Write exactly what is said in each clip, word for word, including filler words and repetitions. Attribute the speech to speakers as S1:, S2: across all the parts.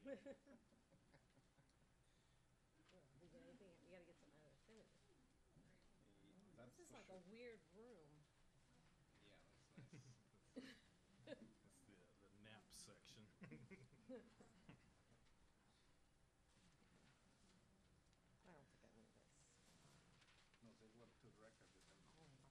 S1: Is there anything, you gotta get some other affinity.
S2: That's
S1: This is
S2: for
S1: like
S2: sure.
S1: a weird room.
S2: Yeah, that's nice.
S3: That's the, the nap section.
S1: I don't think I need this.
S2: No, take a look to the record. This one.
S1: Oh, my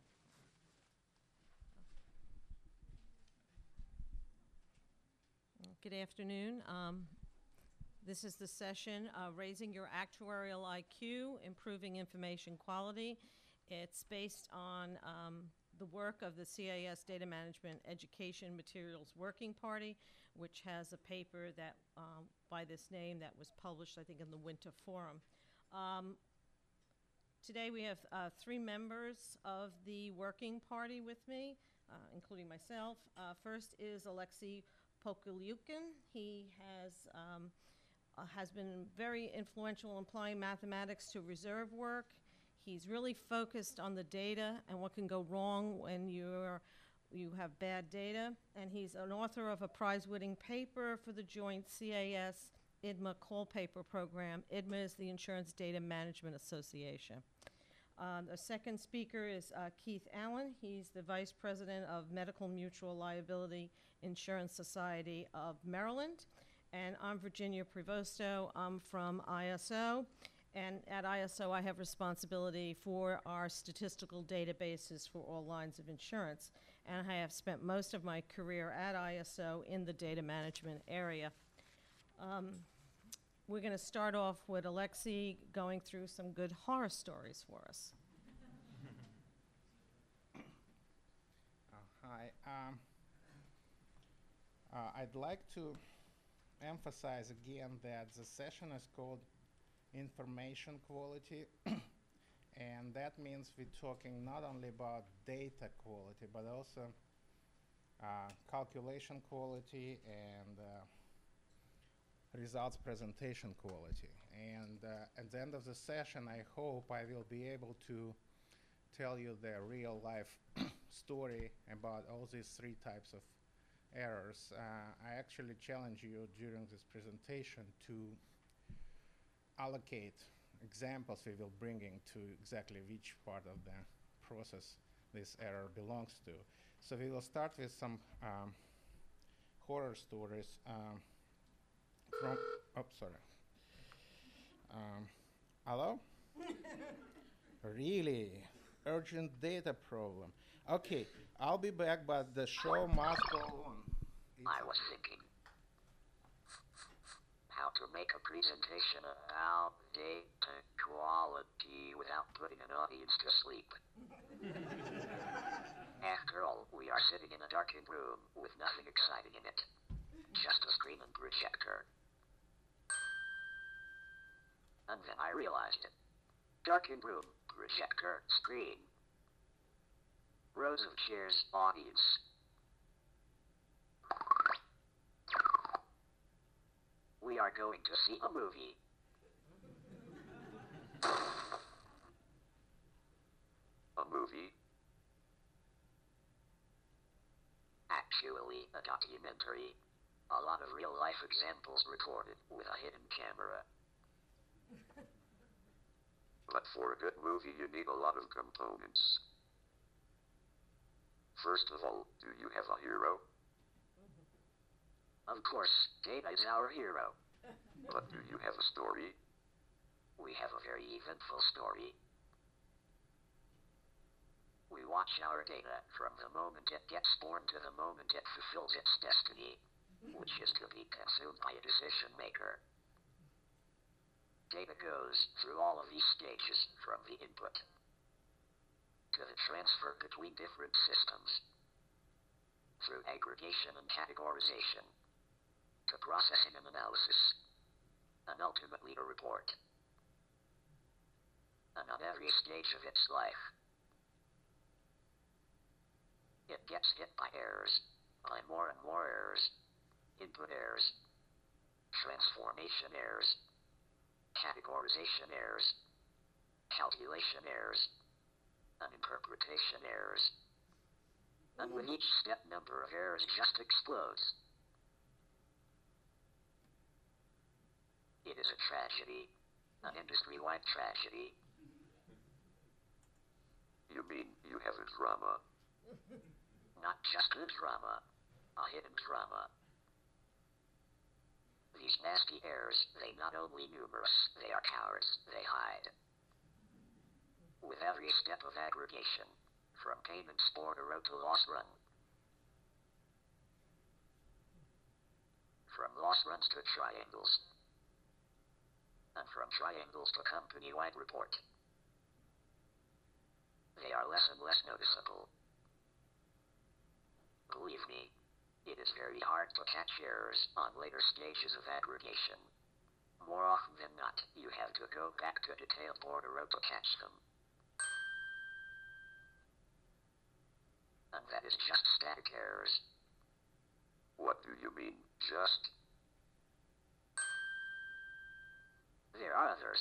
S1: God. Good afternoon. Um, This is the session, uh, Raising Your Actuarial I Q, Improving Information Quality. It's based on um, the work of the C A S Data Management Education Materials Working Party, which has a paper that, um, by this name, that was published, I think, in the Winter Forum. Um, Today we have uh, three members of the working party with me, uh, including myself. Uh, First is Alexei Pokylyukin. He has um, uh, has been very influential in applying mathematics to reserve work. He's really focused on the data and what can go wrong when you're you have bad data. And he's an author of a prize-winning paper for the joint C A S I D M A call paper program. I D M A is the Insurance Data Management Association. Um, the second speaker is uh, Keith Allen. He's the Vice President of Medical Mutual Liability Insurance Society of Maryland. And I'm Virginia Prevosto. I'm from I S O. And at I S O, I have responsibility for our statistical databases for all lines of insurance. And I have spent most of my career at I S O in the data management area. Um, We're going to start off with Alexei going through some good horror stories for us.
S2: Uh, hi. Um, uh, I'd like to emphasize again that the session is called Information Quality. And that means we're talking not only about data quality, but also uh, calculation quality and uh, results presentation quality. And uh, at the end of the session, I hope I will be able to tell you the real life story about all these three types of errors. Uh, I actually challenge you during this presentation to allocate examples we will bringing to exactly which part of the process this error belongs to. So we will start with some um, horror stories. Um, From, oh, sorry. Um, hello? Really? Urgent data problem. Okay, I'll be back, but the show must go on. It's
S4: I was thinking how to make a presentation about data quality without putting an audience to sleep. After all, we are sitting in a darkened room with nothing exciting in it. Just a screen and projector. And then I realized it. Darkened room, projector, screen. Rows of chairs, audience. We are going to see a movie. A movie? Actually, a documentary. A lot of real-life examples recorded with a hidden camera. But for a good movie, you need a lot of components. First of all, do you have a hero? Of course, Data is our hero. But do you have a story? We have a very eventful story. We watch our data from the moment it gets born to the moment it fulfills its destiny, which is to be consumed by a decision maker. Data goes through all of these stages, from the input to the transfer between different systems, through aggregation and categorization, to processing and analysis, and ultimately a report. And on every stage of its life, it gets hit by errors, by more and more errors, input errors, transformation errors, categorization errors, calculation errors, and interpretation errors. And with each step, number of errors just explodes. It is a tragedy, an industry-wide tragedy.
S5: You mean you have a drama?
S4: Not just a drama, a hidden drama. These nasty errors, they not only numerous, they are cowards, they hide. With every step of aggregation, from payments bordereau to loss run, from loss runs to triangles, and from triangles to company-wide report. They are less and less noticeable. Believe me, it is very hard to catch errors on later stages of aggregation. More often than not, you have to go back to detailed bordereau to catch them. And that is just static errors.
S5: What do you mean, just?
S4: There are others.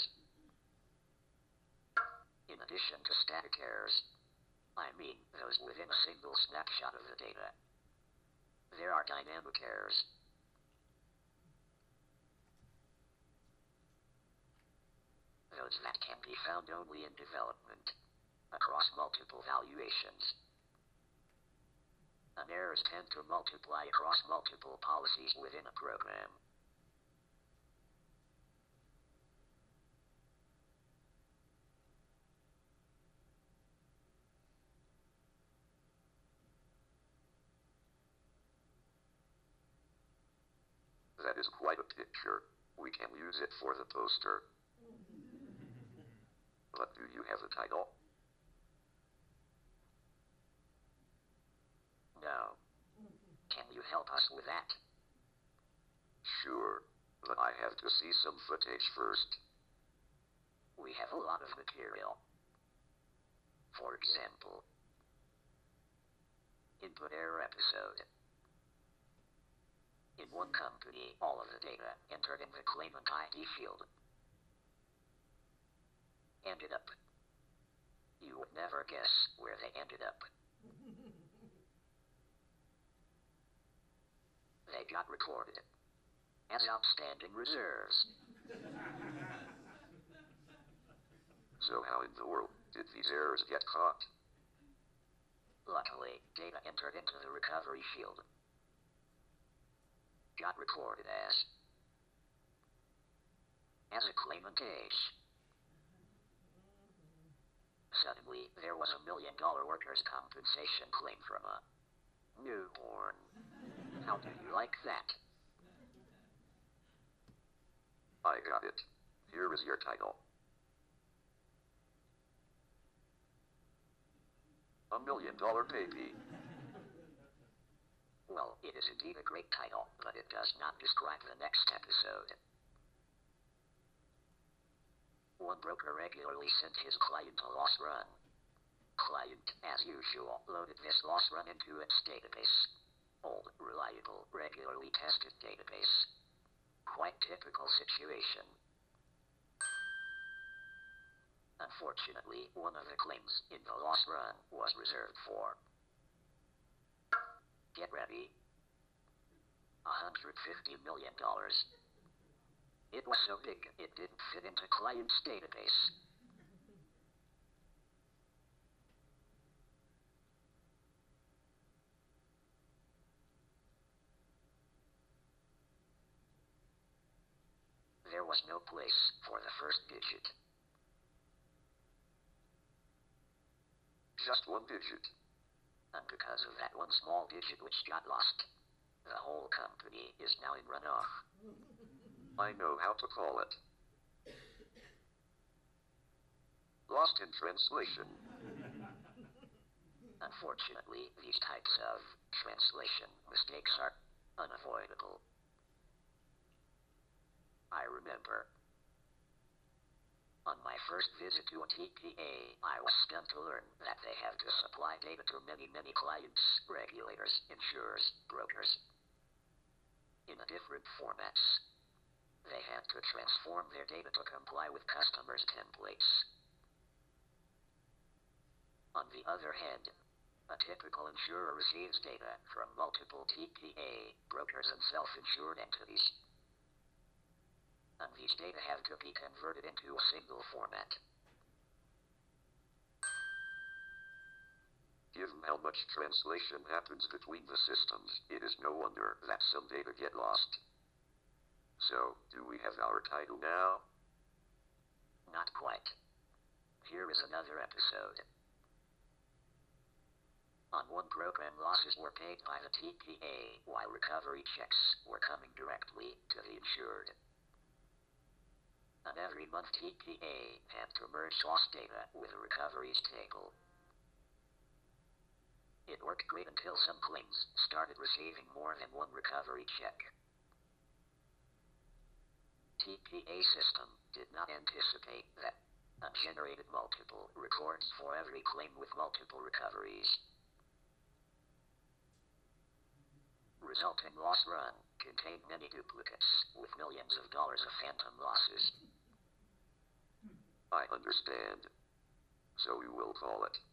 S4: In addition to static errors, I mean those within a single snapshot of the data. There are dynamic errors. Those that can be found only in development, across multiple valuations. And errors tend to multiply across multiple policies within a program.
S5: That is quite a picture. We can use it for the poster. But do you have a title?
S4: No. Can you help us with that?
S5: Sure, but I have to see some footage first.
S4: We have a lot of material. For example, input error episode. In one company, all of the data entered in the claimant I D field ended up. You would never guess where they ended up. They got recorded as outstanding reserves.
S5: So how in the world did these errors get caught?
S4: Luckily, data entered into the recovery field got recorded as as a claimant age. Suddenly, there was a million dollar workers' compensation claim from a newborn. How do you like that?
S5: I got it. Here is your title. A million dollar baby.
S4: Well, it is indeed a great title, but it does not describe the next episode. One broker regularly sent his client a loss run. Client, as usual, loaded this loss run into its database. Old, reliable, regularly tested database. Quite typical situation. Unfortunately, one of the claims in the loss run was reserved for, get ready, one hundred fifty million dollars. It was so big, it didn't fit into client's database. There was no place for the first digit.
S5: Just one digit.
S4: And because of that one small digit which got lost, the whole company is now in runoff.
S5: I know how to call it. Lost in translation.
S4: Unfortunately, these types of translation mistakes are unavoidable. I remember on my first visit to a T P A, I was stunned to learn that they have to supply data to many, many clients, regulators, insurers, brokers, in a different formats. They had to transform their data to comply with customers' templates. On the other hand, a typical insurer receives data from multiple T P A, brokers, and self-insured entities. and these data have to be converted into a single format.
S5: Given how much translation happens between the systems, it is no wonder that some data get lost. So, do we have our title now?
S4: Not quite. Here is another episode. On one program, losses were paid by the T P A, while recovery checks were coming directly to the insured. And every month T P A had to merge loss data with the recoveries table. It worked great until some claims started receiving more than one recovery check. T P A system did not anticipate that and generated multiple records for every claim with multiple recoveries. Resulting loss run contained many duplicates with millions of dollars of phantom losses.
S5: I understand. So we will call it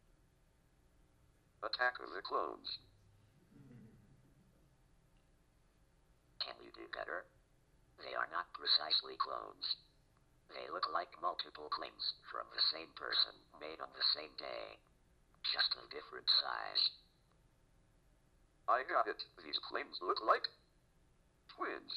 S5: Attack of the Clones.
S4: Can you do better? They are not precisely clones. They look like multiple claims from the same person made on the same day, just of different size.
S5: I got it. These claims look like twins.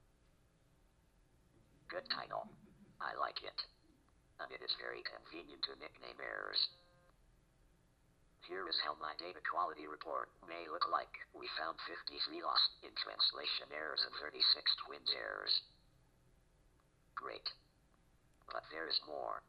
S4: Good title. I like it. And it is very convenient to nickname errors. Here is how my data quality report may look like. We found fifty-three lost in translation errors and thirty-six twins errors. Great. But there is more.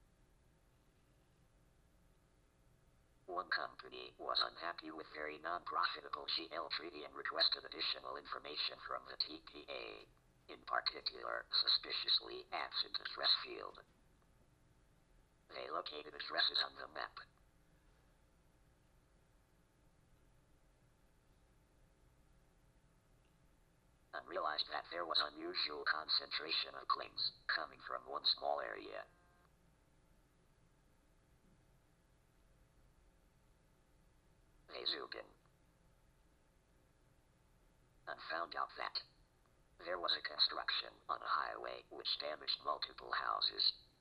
S4: One company was unhappy with very non-profitable G L treaty and requested additional information from the T P A, in particular, suspiciously absent address field. They located addresses on the map. And realized that there was unusual concentration of claims coming from one small area. They zoomed in and found out that there was a construction on a highway which damaged multiple houses.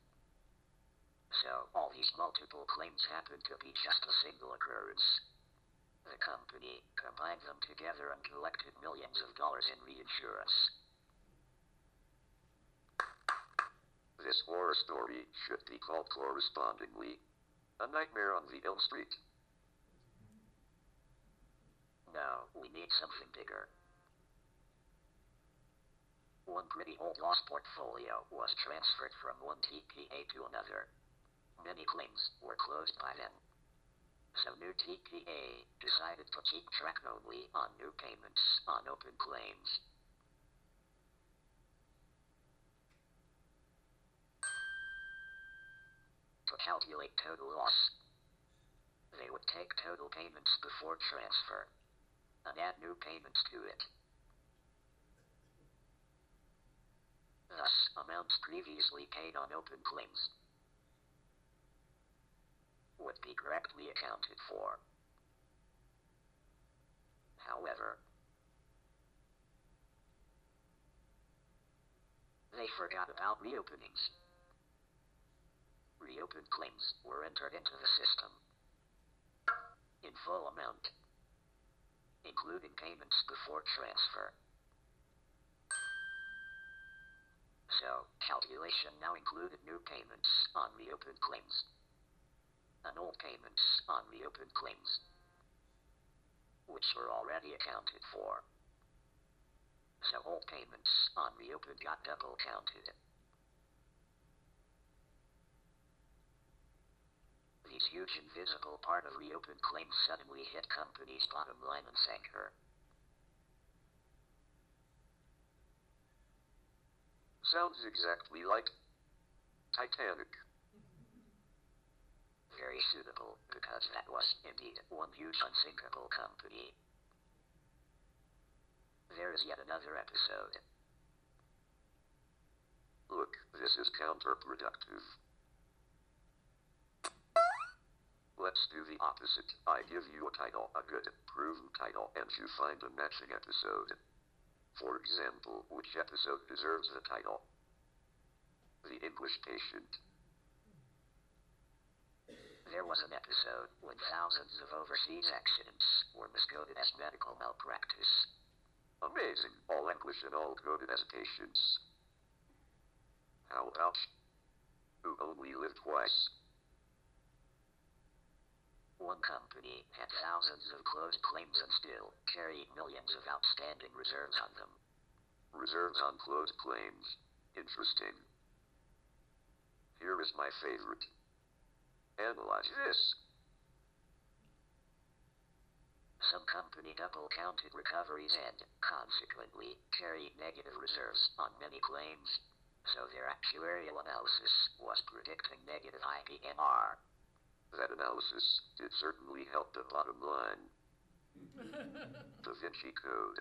S4: So all these multiple claims happened to be just a single occurrence. The company combined them together and collected millions of dollars in reinsurance.
S5: This horror story should be called correspondingly A Nightmare on the Elm Street.
S4: No, we need something bigger. One pretty old loss portfolio was transferred from one T P A to another. Many claims were closed by then. So new T P A decided to keep track only on new payments on open claims. To calculate total loss, they would take total payments before transfer and add new payments to it. Thus, amounts previously paid on open claims would be correctly accounted for. However, they forgot about reopenings. Reopened claims were entered into the system in full amount, including payments before transfer. So, calculation now included new payments on reopened claims and old payments on reopened claims, which were already accounted for. So old payments on reopened got double counted. These huge invisible part of reopened claims suddenly hit company's bottom line and sank her.
S5: Sounds exactly like Titanic.
S4: Very suitable, because that was indeed one huge unsinkable company. There is yet another episode.
S5: Look, this is counterproductive. Let's do the opposite. I give you a title, a good, proven title, and you find a matching episode. For example, which episode deserves the title? The English Patient.
S4: There was an episode when thousands of overseas accidents were miscoded as medical malpractice.
S5: Amazing. All English and all coded as patients. How about Who Only Live Twice?
S4: One company had thousands of closed claims and still carried millions of outstanding reserves on them.
S5: Reserves on closed claims. Interesting. Here is my favorite. Analyze this.
S4: Some company double counted recoveries and, consequently, carried negative reserves on many claims, so their actuarial analysis was predicting negative I B N R.
S5: That analysis did certainly help the bottom line. Da Vinci Code.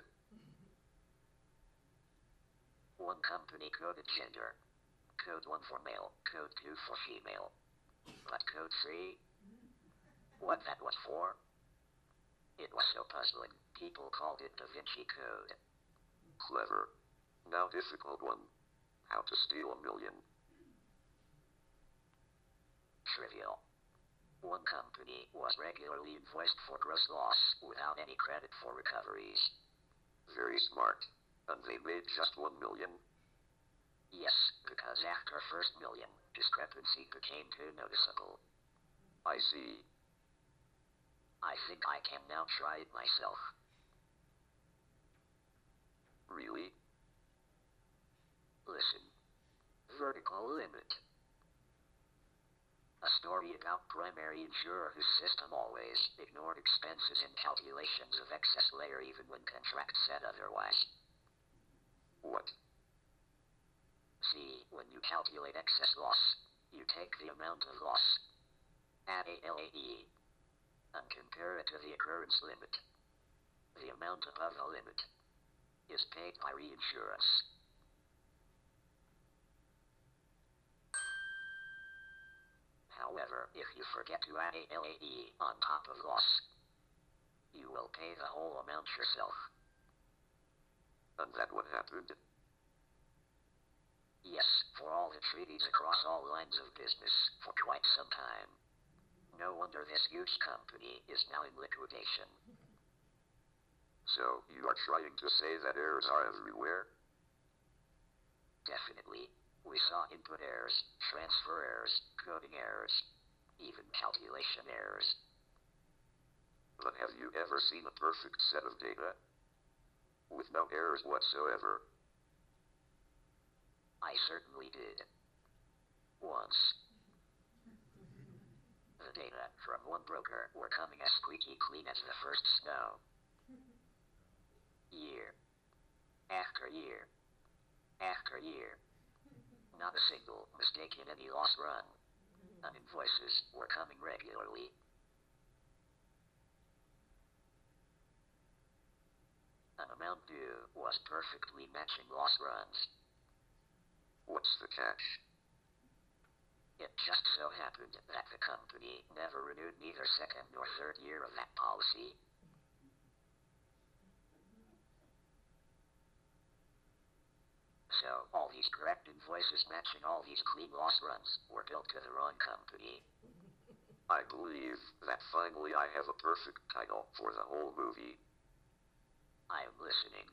S4: One company coded gender. Code one for male, code two for female. But code three? What that was for? It was so puzzling, people called it Da Vinci Code.
S5: Clever. Now difficult one. How to steal a million.
S4: Trivial. One company was regularly invoiced for gross loss without any credit for recoveries.
S5: Very smart. And they made just one million?
S4: Yes, because after first million, discrepancy became too noticeable.
S5: I see.
S4: I think I can now try it myself.
S5: Really?
S4: Listen. Vertical limit. A story about primary insurer whose system always ignored expenses in calculations of excess layer even when contract said otherwise.
S5: What?
S4: See, when you calculate excess loss, you take the amount of loss, add a L A E, and compare it to the occurrence limit. The amount above the limit is paid by reinsurance. However, if you forget to add a L A E on top of loss, you will pay the whole amount yourself.
S5: And that what happened?
S4: Yes, for all the treaties across all lines of business, for quite some time. No wonder this huge company is now in liquidation.
S5: So, you are trying to say that errors are everywhere?
S4: Definitely. We saw input errors, transfer errors, coding errors, even calculation errors.
S5: But have you ever seen a perfect set of data? With no errors whatsoever?
S4: I certainly did. Once. The data from one broker were coming as squeaky clean as the first snow. Year. After year. After year. Not a single mistake in any loss run. And invoices were coming regularly. An amount due was perfectly matching loss runs.
S5: What's the catch?
S4: It just so happened that the company never renewed neither second nor third year of that policy. So, all these correct invoices matching all these clean loss runs were billed to the wrong company.
S5: I believe that finally I have a perfect title for the whole movie.
S4: I am listening.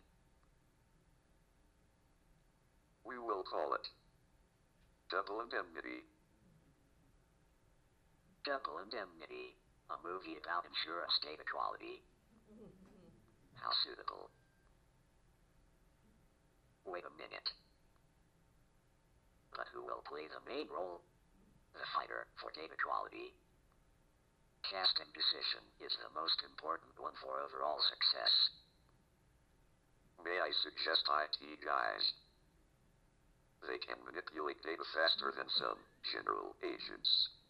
S5: We will call it Double Indemnity.
S4: Double Indemnity, a movie about insurance data quality. How suitable. Wait a minute. But who will play the main role? The fighter for data quality. Casting decision is the most important one for overall success.
S5: May I suggest I T guys? They can manipulate data faster than some general agents.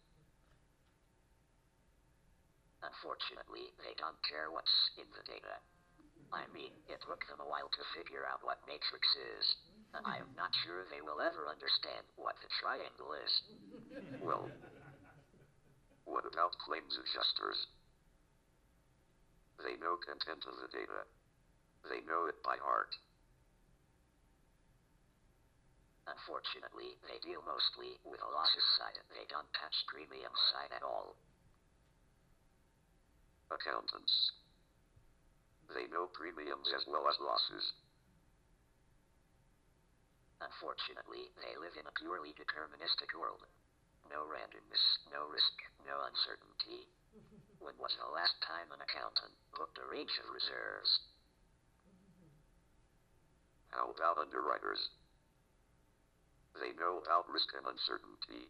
S4: Unfortunately, they don't care what's in the data. I mean, it took them a while to figure out what matrix is, and I am not sure they will ever understand what the triangle is.
S5: Well, what about claims adjusters? They know content of the data. They know it by heart.
S4: Unfortunately, they deal mostly with a losses side. They don't touch premium side at all.
S5: Accountants. They know premiums as well as losses.
S4: Unfortunately, they live in a purely deterministic world. No randomness, no risk, no uncertainty. When was the last time an accountant booked a range of reserves?
S5: How about underwriters? They know about risk and uncertainty.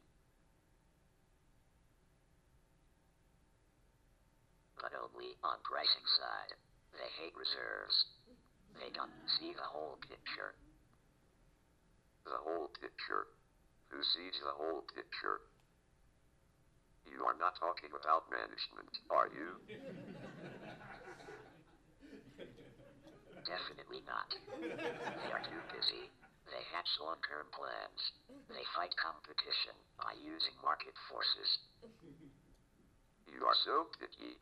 S4: But only on pricing side. They hate reserves. They don't see the whole picture.
S5: The whole picture. Who sees the whole picture? You are not talking about management, are you?
S4: Definitely not. They are too busy. They hatch long-term plans. They fight competition by using market forces.
S5: You are so picky.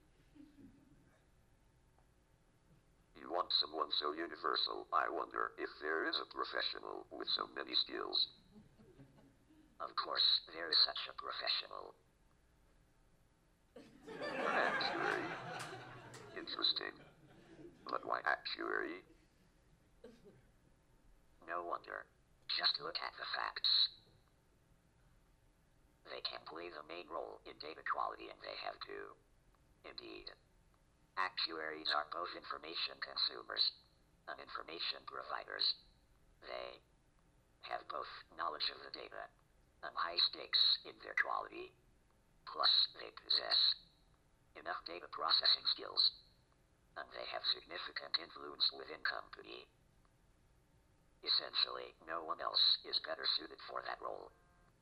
S5: You want someone so universal. I wonder if there is a professional with so many skills.
S4: Of course, there is such a professional.
S5: An actuary. Interesting. But why actuary?
S4: No wonder. Just look at the facts. They can play the main role in data quality, and they have to. Indeed. Actuaries are both information consumers and information providers. They have both knowledge of the data and high stakes in their quality. Plus, they possess enough data processing skills, and they have significant influence within company. Essentially, no one else is better suited for that role.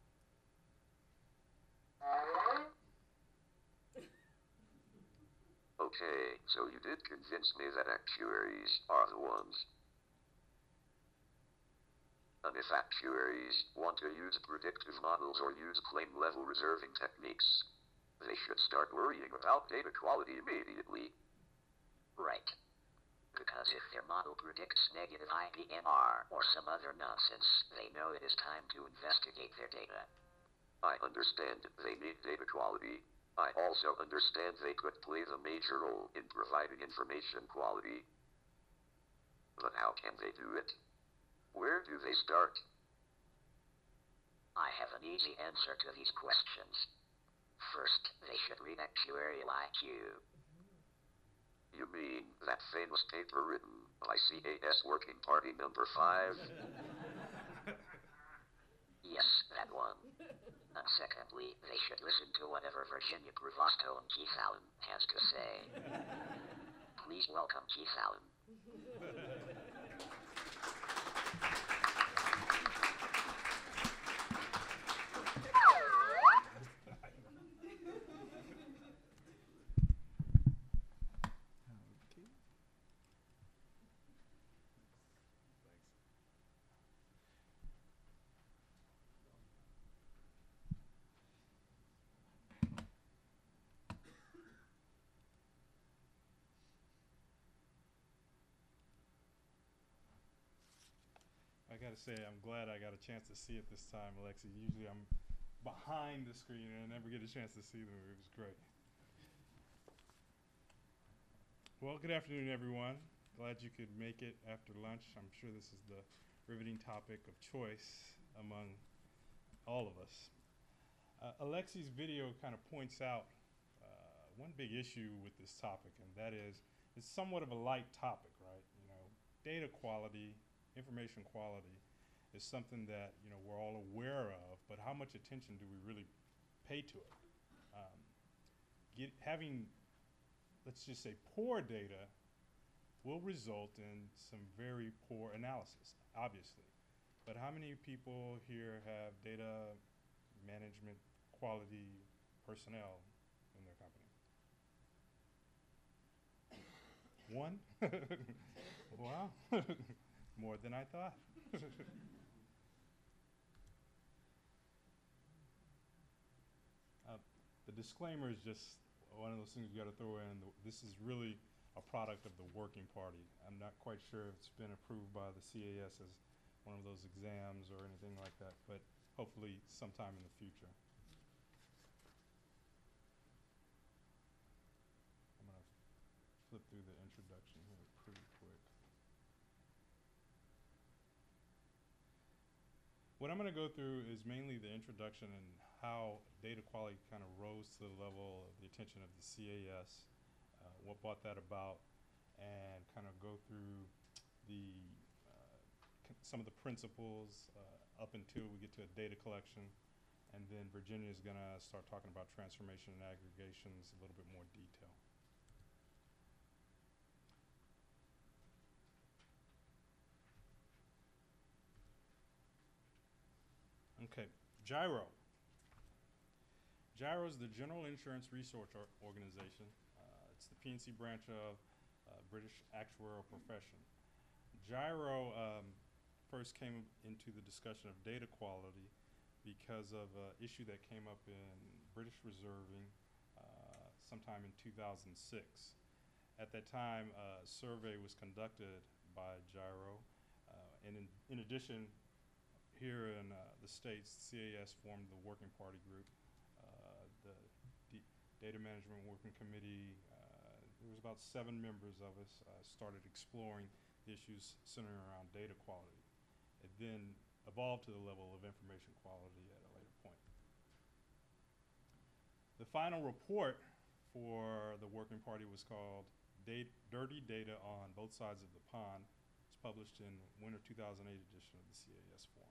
S5: Okay, so you did convince me that actuaries are the ones. And if actuaries want to use predictive models or use claim-level reserving techniques, they should start worrying about data quality immediately.
S4: Right. Because if their model predicts negative I P M R or some other nonsense, they know it is time to investigate their data.
S5: I understand they need data quality. I also understand they could play the major role in providing information quality. But how can they do it? Where do they start?
S4: I have an easy answer to these questions. First, they should read actuarial I Q.
S5: You mean that famous paper written by C A S Working Party number five?
S4: Yes, that one. And secondly, they should listen to whatever Virginia Provosto and Keith Allen has to say. Please welcome Keith Allen.
S3: I gotta say, I'm glad I got a chance to see it this time, Alexi. Usually I'm behind the screen and I never get a chance to see them. It was great. Well, good afternoon, everyone. Glad you could make it after lunch. I'm sure this is the riveting topic of choice among all of us. Uh, Alexi's video kind of points out uh, one big issue with this topic, and that is it's somewhat of a light topic, right? You know, data quality, information quality is something that, you know, we're all aware of, but how much attention do we really pay to it? Um, get, having, let's just say, poor data will result in some very poor analysis, obviously. But how many people here have data management quality personnel in their company? One? Wow. More than I thought. uh, the disclaimer is just one of those things you got to throw in. The, this is really a product of the Working Party. I'm not quite sure if it's been approved by the C A S as one of those exams or anything like that, but hopefully sometime in the future. I'm going to flip through the introduction here pretty quick. What I'm going to go through is mainly the introduction and how data quality kind of rose to the level of the attention of the C A S, uh, what brought that about, and kind of go through the uh, some of the principles uh, up until we get to data collection. And then Virginia is going to start talking about transformation and aggregations a little bit more detail. Okay, GIRO. GIRO is the General Insurance Research or Organization. Uh, it's the P N C branch of uh, British Actuarial Profession. GIRO um, first came into the discussion of data quality because of an issue that came up in British reserving uh, sometime in two thousand six. At that time, uh, a survey was conducted by GIRO, uh, and in, in addition, here in uh, the States, C A S formed the Working Party Group, uh, the D Data Management Working Committee. Uh, there was about seven members of us uh, started exploring the issues centering around data quality. It then evolved to the level of information quality at a later point. The final report for the Working Party was called Dat- Dirty Data on Both Sides of the Pond. It's published in winter two thousand eight edition of the C A S Forum.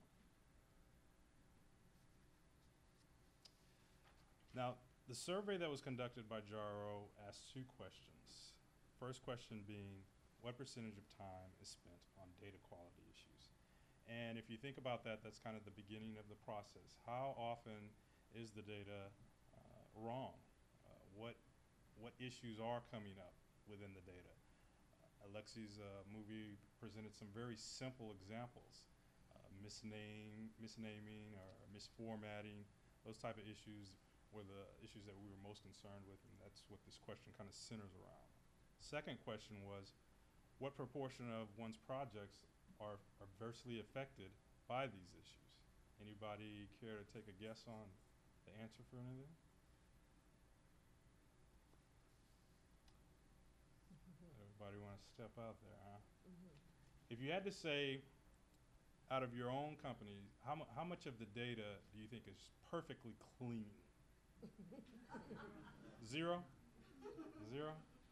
S3: Now, the survey that was conducted by GIRO asked two questions. First question being, what percentage of time is spent on data quality issues? And if you think about that, that's kind of the beginning of the process. How often is the data uh, wrong? Uh, what, what issues are coming up within the data? Uh, Alexi's uh, movie presented some very simple examples. Uh, misname, misnaming or misformatting, those type of issues were the issues that we were most concerned with, and that's what this question kind of centers around. Second question was, what proportion of one's projects are adversely affected by these issues? Anybody care to take a guess on the answer for anything? Everybody want to step out there, huh? If you had to say, out of your own company, how, mu how much of the data do you think is perfectly clean? Zero? Zero?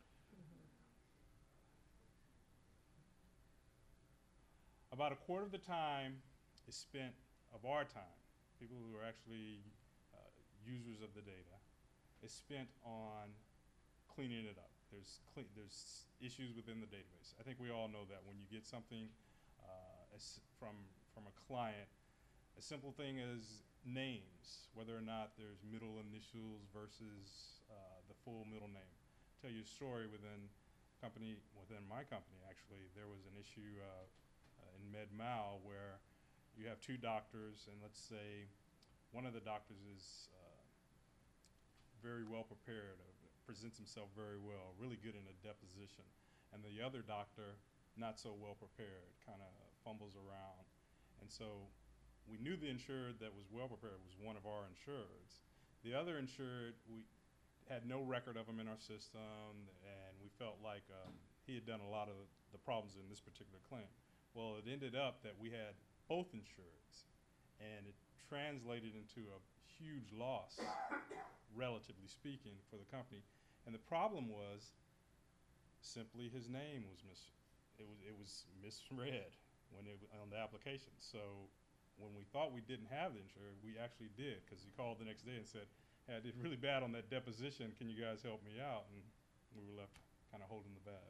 S3: About a quarter of the time is spent of our time, people who are actually uh, users of the data, is spent on cleaning it up. There's, cle there's issues within the database. I think we all know that when you get something uh, as from, from a client, a simple thing as names, whether or not there's middle initials versus uh, the full middle name. Tell you a story within company, within my company actually, there was an issue uh, uh, in MedMal where you have two doctors, and let's say one of the doctors is uh, very well prepared, uh, presents himself very well, really good in a deposition, and the other doctor not so well prepared, kind of fumbles around. And so we knew the insured that was well prepared was one of our insureds. The other insured, we had no record of him in our system, and we felt like um, he had done a lot of the problems in this particular claim. Well, it ended up that we had both insureds, and it translated into a huge loss, relatively speaking, for the company. And the problem was simply his name was mis it was it was misread when it on the application. So when we thought we didn't have the insured, we actually did, because he called the next day and said, hey, I did really bad on that deposition, can you guys help me out? And we were left kind of holding the bag.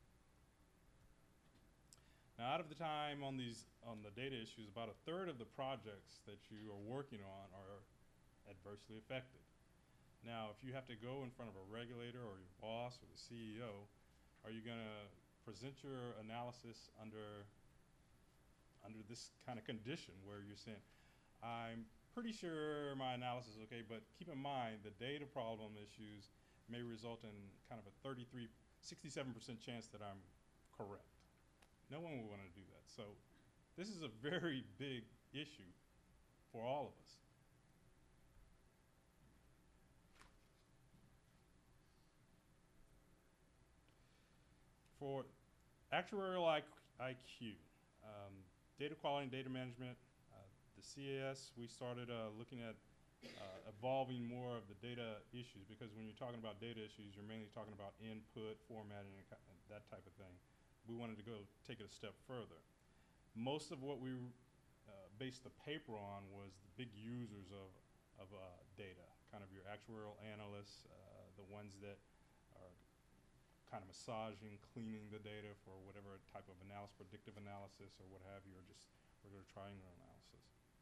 S3: Now, out of the time on these on the data issues, about a third of the projects that you are working on are adversely affected. Now, if you have to go in front of a regulator or your boss or the C E O, are you going to present your analysis under under this kind of condition where you're saying, I'm pretty sure my analysis is okay, but keep in mind the data problem issues may result in kind of a thirty-three, sixty-seven percent chance that I'm correct. No one would want to do that. So This is a very big issue for all of us. For actuarial I Q, um, data quality and data management, uh, the C A S, we started uh, looking at uh, evolving more of the data issues, because when you're talking about data issues, you're mainly talking about input, formatting, and ki- and that type of thing. We wanted to go take it a step further. Most of what we uh, based the paper on was the big users of, of uh, data, kind of your actuarial analysts, uh, the ones that are kind of massaging, cleaning the data for whatever type of analysis, predictive analysis or what have you, or just regular triangular analysis.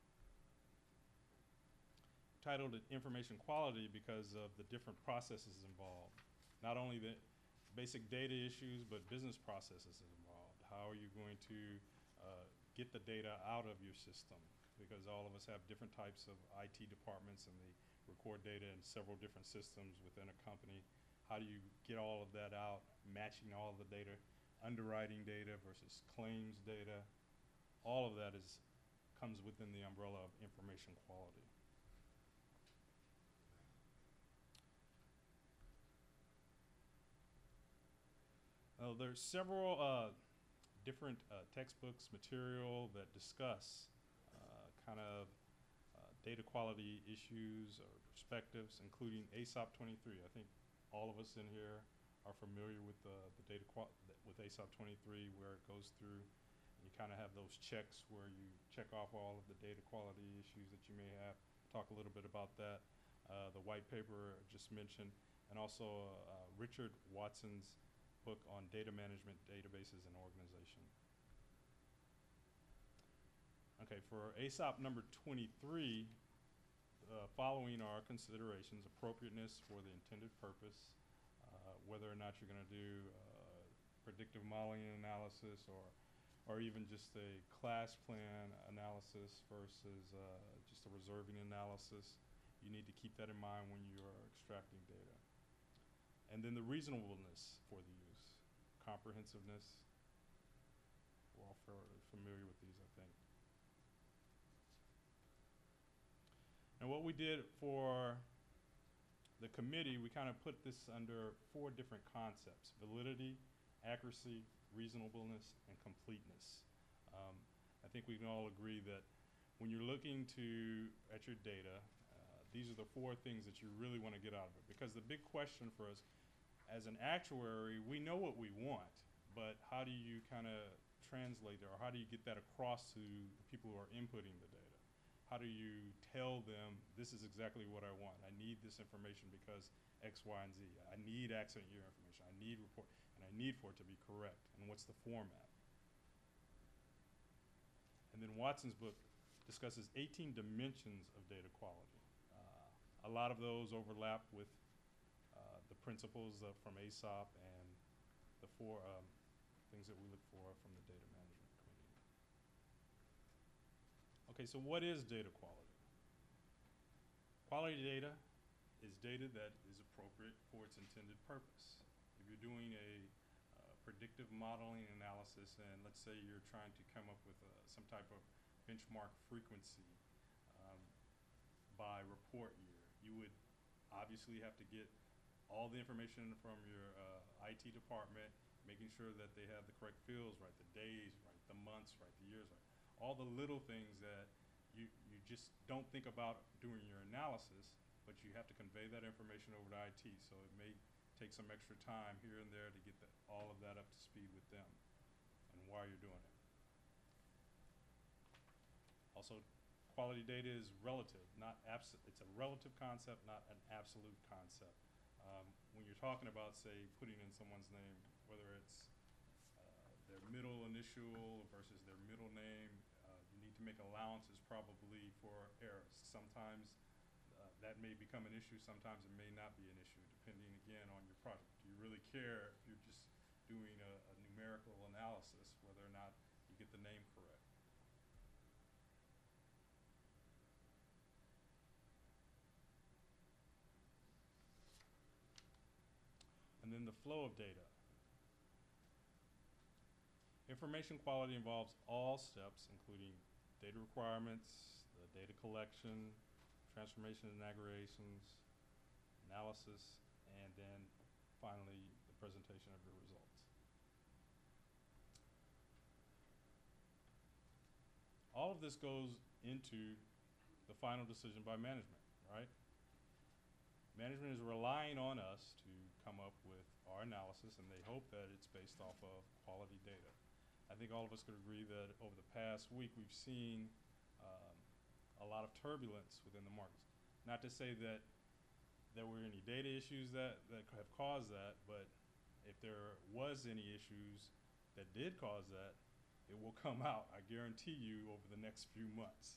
S3: Titled it Information Quality because of the different processes involved. Not only the basic data issues, but business processes involved. How are you going to uh, get the data out of your system? Because all of us have different types of I T departments and they record data in several different systems within a company. How do you get all of that out, matching all of the data, underwriting data versus claims data? All of that is comes within the umbrella of information quality. Uh, there's several uh, different uh, textbooks, material that discuss uh, kind of uh, data quality issues or perspectives, including A S O P twenty-three. I think all of us in here are familiar with the, the data qual with A S O P twenty-three, where it goes through and you kind of have those checks where you check off all of the data quality issues that you may have. Talk a little bit about that. Uh, the white paper just mentioned, and also uh, Richard Watson's book on data management, databases, and organization. Okay, for A S O P number twenty-three, uh, following our considerations: appropriateness for the intended purpose, uh, whether or not you're going to do uh, predictive modeling analysis, or or even just a class plan analysis versus uh, just a reserving analysis. You need to keep that in mind when you are extracting data. And then the reasonableness for the use, comprehensiveness. We're all familiar with these, I think. And what we did for the committee, we kind of put this under four different concepts: validity, accuracy, reasonableness, and completeness. Um, I think we can all agree that when you're looking to at your data, uh, these are the four things that you really want to get out of it. Because the big question for us as an actuary, we know what we want, but how do you kind of translate it, or how do you get that across to the people who are inputting the data? How do you tell them, this is exactly what I want? I need this information because X, Y, and Z. I need accident year information. I need report, and I need for it to be correct. And what's the format? And then Watson's book discusses eighteen dimensions of data quality. Uh, a lot of those overlap with uh, the principles uh, from A S O P and the four um, things that we look for from the data management committee. Okay, so what is data quality? Quality data is data that is appropriate for its intended purpose. If you're doing a uh, predictive modeling analysis, and let's say you're trying to come up with uh, some type of benchmark frequency um, by report year, you would obviously have to get all the information from your uh, I T department, making sure that they have the correct fields right, the days right, the months right, the years right. All the little things that you, you just don't think about doing your analysis, but you have to convey that information over to I T. So it may take some extra time here and there to get the, all of that up to speed with them and why you're doing it. Also, quality data is relative, not abs- it's a relative concept, not an absolute concept. Um, when you're talking about, say, putting in someone's name, whether it's uh, their middle initial versus their middle name, uh, you need to make allowances probably for errors. Sometimes uh, that may become an issue, sometimes it may not be an issue, depending again on your project. Do you really care if you're just doing a, a numerical analysis, whether or not you get the name correct? And then the flow of data. Information quality involves all steps, including data requirements, the data collection, transformation and aggregations, analysis, and then finally the presentation of your results. All of this goes into the final decision by management, right? Management is relying on us to come up with our analysis, and they hope that it's based off of quality data. I think all of us could agree that over the past week we've seen um, a lot of turbulence within the markets. Not to say that there were any data issues that, that have caused that, but if there was any issues that did cause that, it will come out, I guarantee you, over the next few months.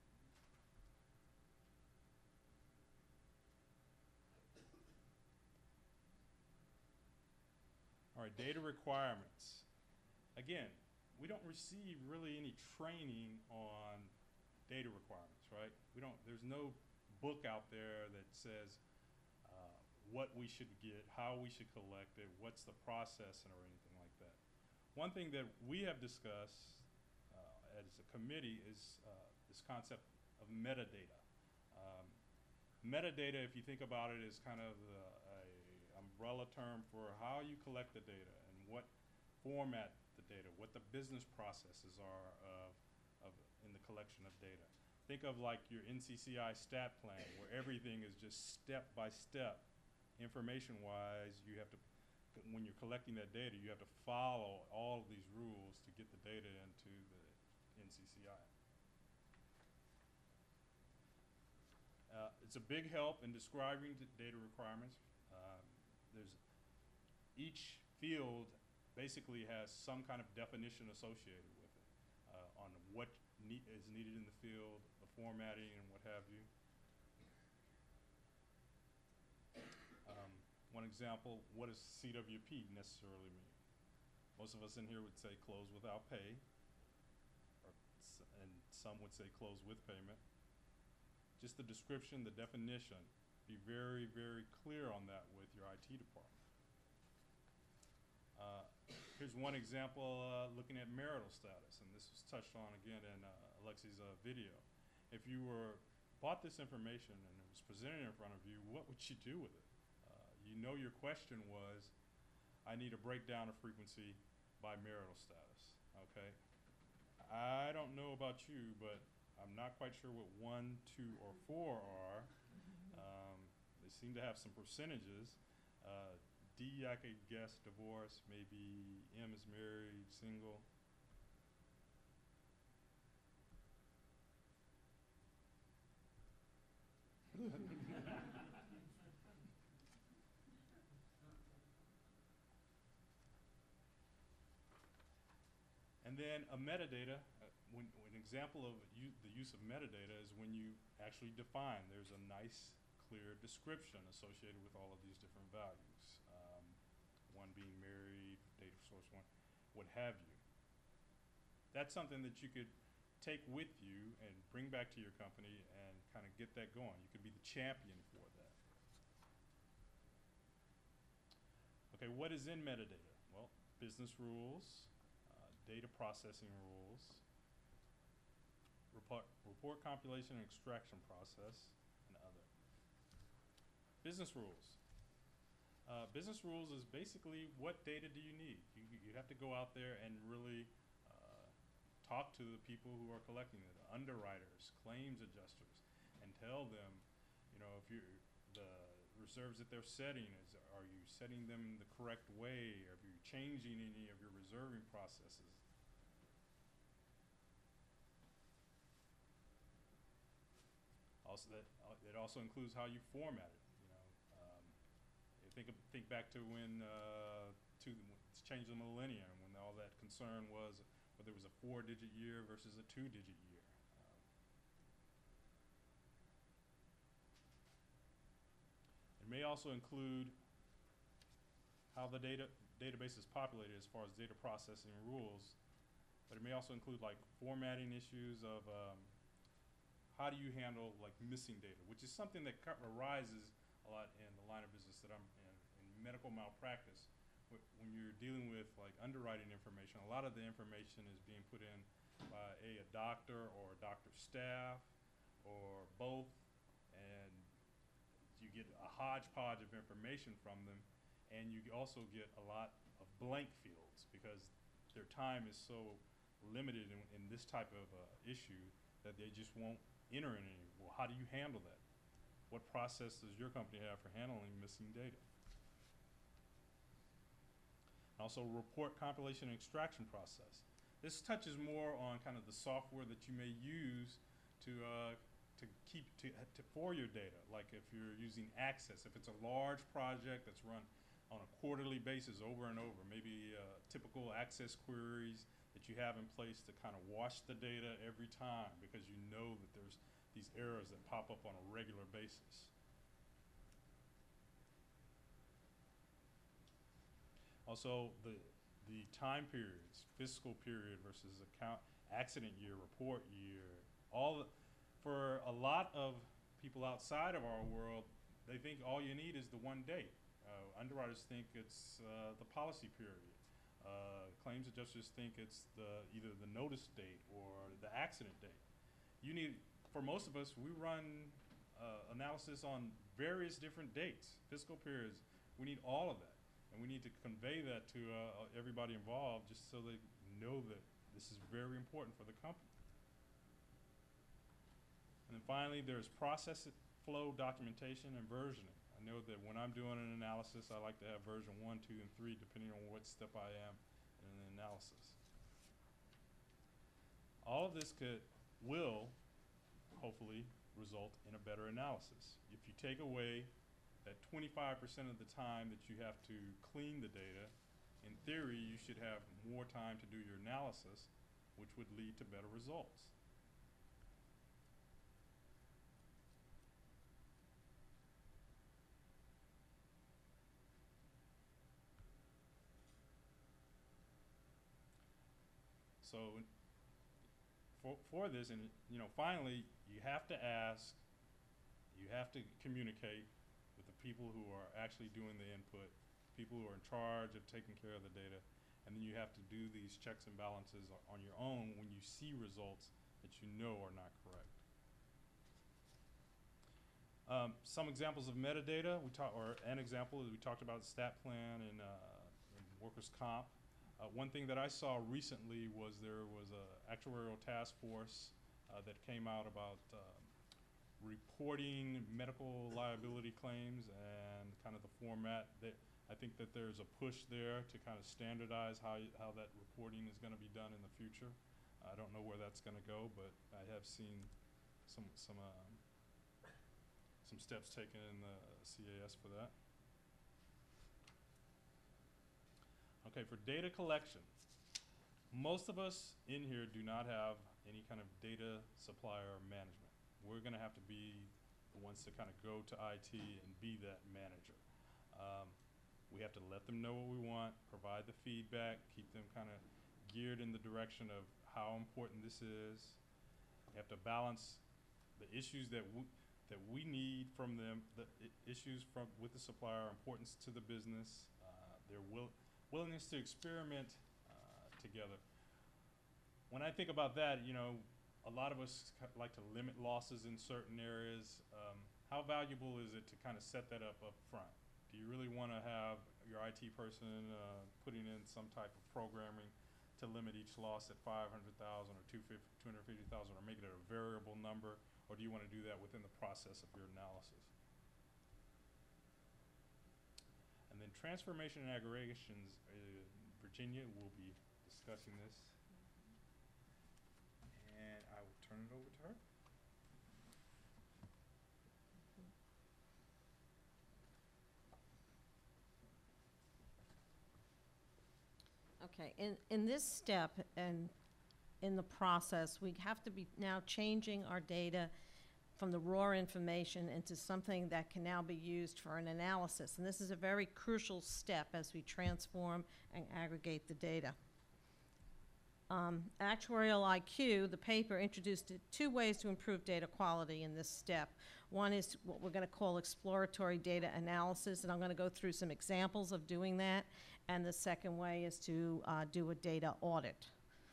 S3: All right, data requirements. Again, we don't receive really any training on data requirements, right? We don't, there's no book out there that says uh, what we should get, how we should collect it, what's the process, or anything like that. One thing that we have discussed uh, as a committee is uh, this concept of metadata. Um, metadata, if you think about it, is kind of the, a umbrella term for how you collect the data and what format the data, what the business processes are of, of in the collection of data. Think of like your N C C I stat plan, where everything is just step by step, information-wise. You have to, when you're collecting that data, you have to follow all of these rules to get the data into the N C C I. Uh, it's a big help in describing the data requirements. Um, there's each field basically has some kind of definition associated with it uh, on what ne is needed in the field, the formatting, and what have you. Um, one example, what does C W P necessarily mean? Most of us in here would say close without pay, or s and some would say close with payment. Just the description, the definition, be very, very clear on that with your I T department. Uh, here's one example uh, looking at marital status, and this was touched on again in uh, Alexi's uh, video. If you were bought this information and it was presented in front of you, what would you do with it? Uh, you know your question was, I need a breakdown of frequency by marital status, okay? I don't know about you, but I'm not quite sure what one, two, or four are. Um, they seem to have some percentages. Uh, D, I could guess divorce, maybe M is married, single. And then a metadata, uh, when, when an example of u the use of metadata is when you actually define, there's a nice, clear description associated with all of these different values. Um, one being married, date of source one, what have you. That's something that you could take with you and bring back to your company and kind of get that going. You could be the champion for that. Okay, what is in metadata? Well, business rules, uh, data processing rules, report, report compilation and extraction process, and other. Business rules. Uh, business rules is basically what data do you need? You, you have to go out there and really uh, talk to the people who are collecting it, the underwriters, claims adjusters, and tell them, you know, if you're, the reserves that they're setting, is, are you setting them the correct way? Are you changing any of your reserving processes? Also, that uh, it also includes how you format it. Think, of, think back to when uh, to the, change the millennium, when all that concern was whether it was a four-digit year versus a two-digit year. Um, it may also include how the data database is populated as far as data processing rules, but it may also include like formatting issues of um, how do you handle like missing data, which is something that arises a lot in the line of business that I'm in, in medical malpractice, wh- when you're dealing with like underwriting information, a lot of the information is being put in by a, a doctor or a doctor's staff or both, and you get a hodgepodge of information from them, and you also get a lot of blank fields because their time is so limited in, in this type of uh, issue that they just won't enter in any. Well, how do you handle that? What process does your company have for handling missing data? Also, report compilation and extraction process. This touches more on kind of the software that you may use to uh, to keep to, to for your data. Like if you're using Access, if it's a large project that's run on a quarterly basis over and over, maybe uh, typical Access queries that you have in place to kind of wash the data every time because you know that there's these errors that pop up on a regular basis. Also, the the time periods, fiscal period versus account, accident year, report year, all the, for a lot of people outside of our world, they think all you need is the one date. Uh, underwriters think it's uh, the policy period. Uh, claims adjusters think it's the either the notice date or the accident date. You need, for most of us, we run uh, analysis on various different dates, fiscal periods. We need all of that. And we need to convey that to uh, everybody involved just so they know that this is very important for the company. And then finally, there's process flow documentation and versioning. I know that when I'm doing an analysis, I like to have version one, two, and three, depending on what step I am in an analysis. All of this could, will, hopefully, result in a better analysis. If you take away that twenty-five percent of the time that you have to clean the data, in theory, you should have more time to do your analysis, which would lead to better results. So for, for this, and you know, finally, you have to ask, you have to communicate with the people who are actually doing the input, people who are in charge of taking care of the data, and then you have to do these checks and balances on your own when you see results that you know are not correct. Um, some examples of metadata, we talk, or an example is we talked about stat plan and, uh, and workers' comp. Uh, one thing that I saw recently was there was a actuarial task force uh, that came out about uh, reporting medical liability claims and kind of the format that I think that there's a push there to kind of standardize how, y how that reporting is going to be done in the future. I don't know where that's going to go, but I have seen some, some, um, some steps taken in the C A S for that. Okay, for data collection, most of us in here do not have any kind of data supplier management. We're going to have to be the ones to kind of go to I T and be that manager. Um, we have to let them know what we want, provide the feedback, keep them kind of geared in the direction of how important this is. We have to balance the issues that we, that we need from them, the I issues from with the supplier, importance to the business, uh, their will. willingness to experiment uh, together. When I think about that, you know, a lot of us like to limit losses in certain areas. Um, how valuable is it to kind of set that up up front? Do you really want to have your I T person uh, putting in some type of programming to limit each loss at five hundred thousand or two hundred fifty thousand, or make it a variable number, or do you want to do that within the process of your analysis? And then transformation and aggregations, uh, Virginia will be discussing this. And I will turn it over to her.
S1: Okay, in, in this step and in the process, we have to be now changing our data from the raw information into something that can now be used for an analysis. And this is a very crucial step as we transform and aggregate the data. Um, Actuarial I Q, the paper, introduced two ways to improve data quality in this step. One is what we're going to call exploratory data analysis, and I'm going to go through some examples of doing that. and the second way is to uh, do a data audit.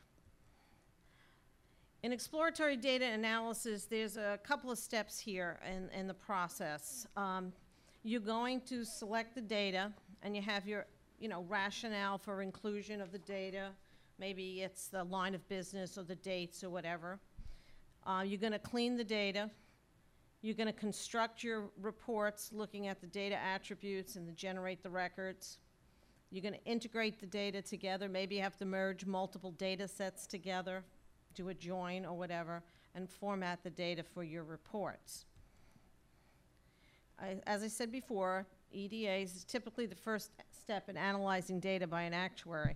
S1: In exploratory data analysis, there's a couple of steps here in, in the process. Um, you're going to select the data, and you have your, you know, rationale for inclusion of the data. Maybe it's the line of business or the dates or whatever. Uh, you're going to clean the data. You're going to construct your reports looking at the data attributes and to generate the records. You're going to integrate the data together. Maybe you have to merge multiple data sets together, do a join or whatever, and format the data for your reports. I, as I said before, E D As is typically the first step in analyzing data by an actuary.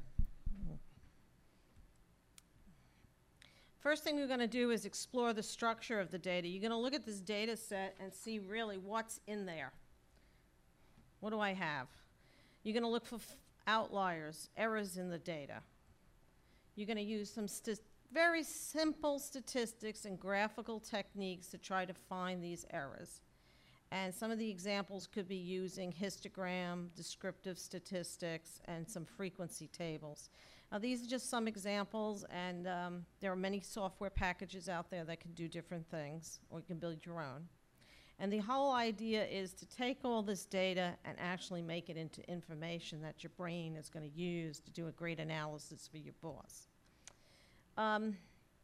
S1: First thing we're going to do is explore the structure of the data. You're going to look at this data set and see really what's in there. What do I have? You're going to look for f outliers, errors in the data. You're going to use some st very simple statistics and graphical techniques to try to find these errors. And some of the examples could be using histogram, descriptive statistics, and some frequency tables. Now, these are just some examples, and um, there are many software packages out there that can do different things, or you can build your own. And the whole idea is to take all this data and actually make it into information that your brain is going to use to do a great analysis for your boss. Um,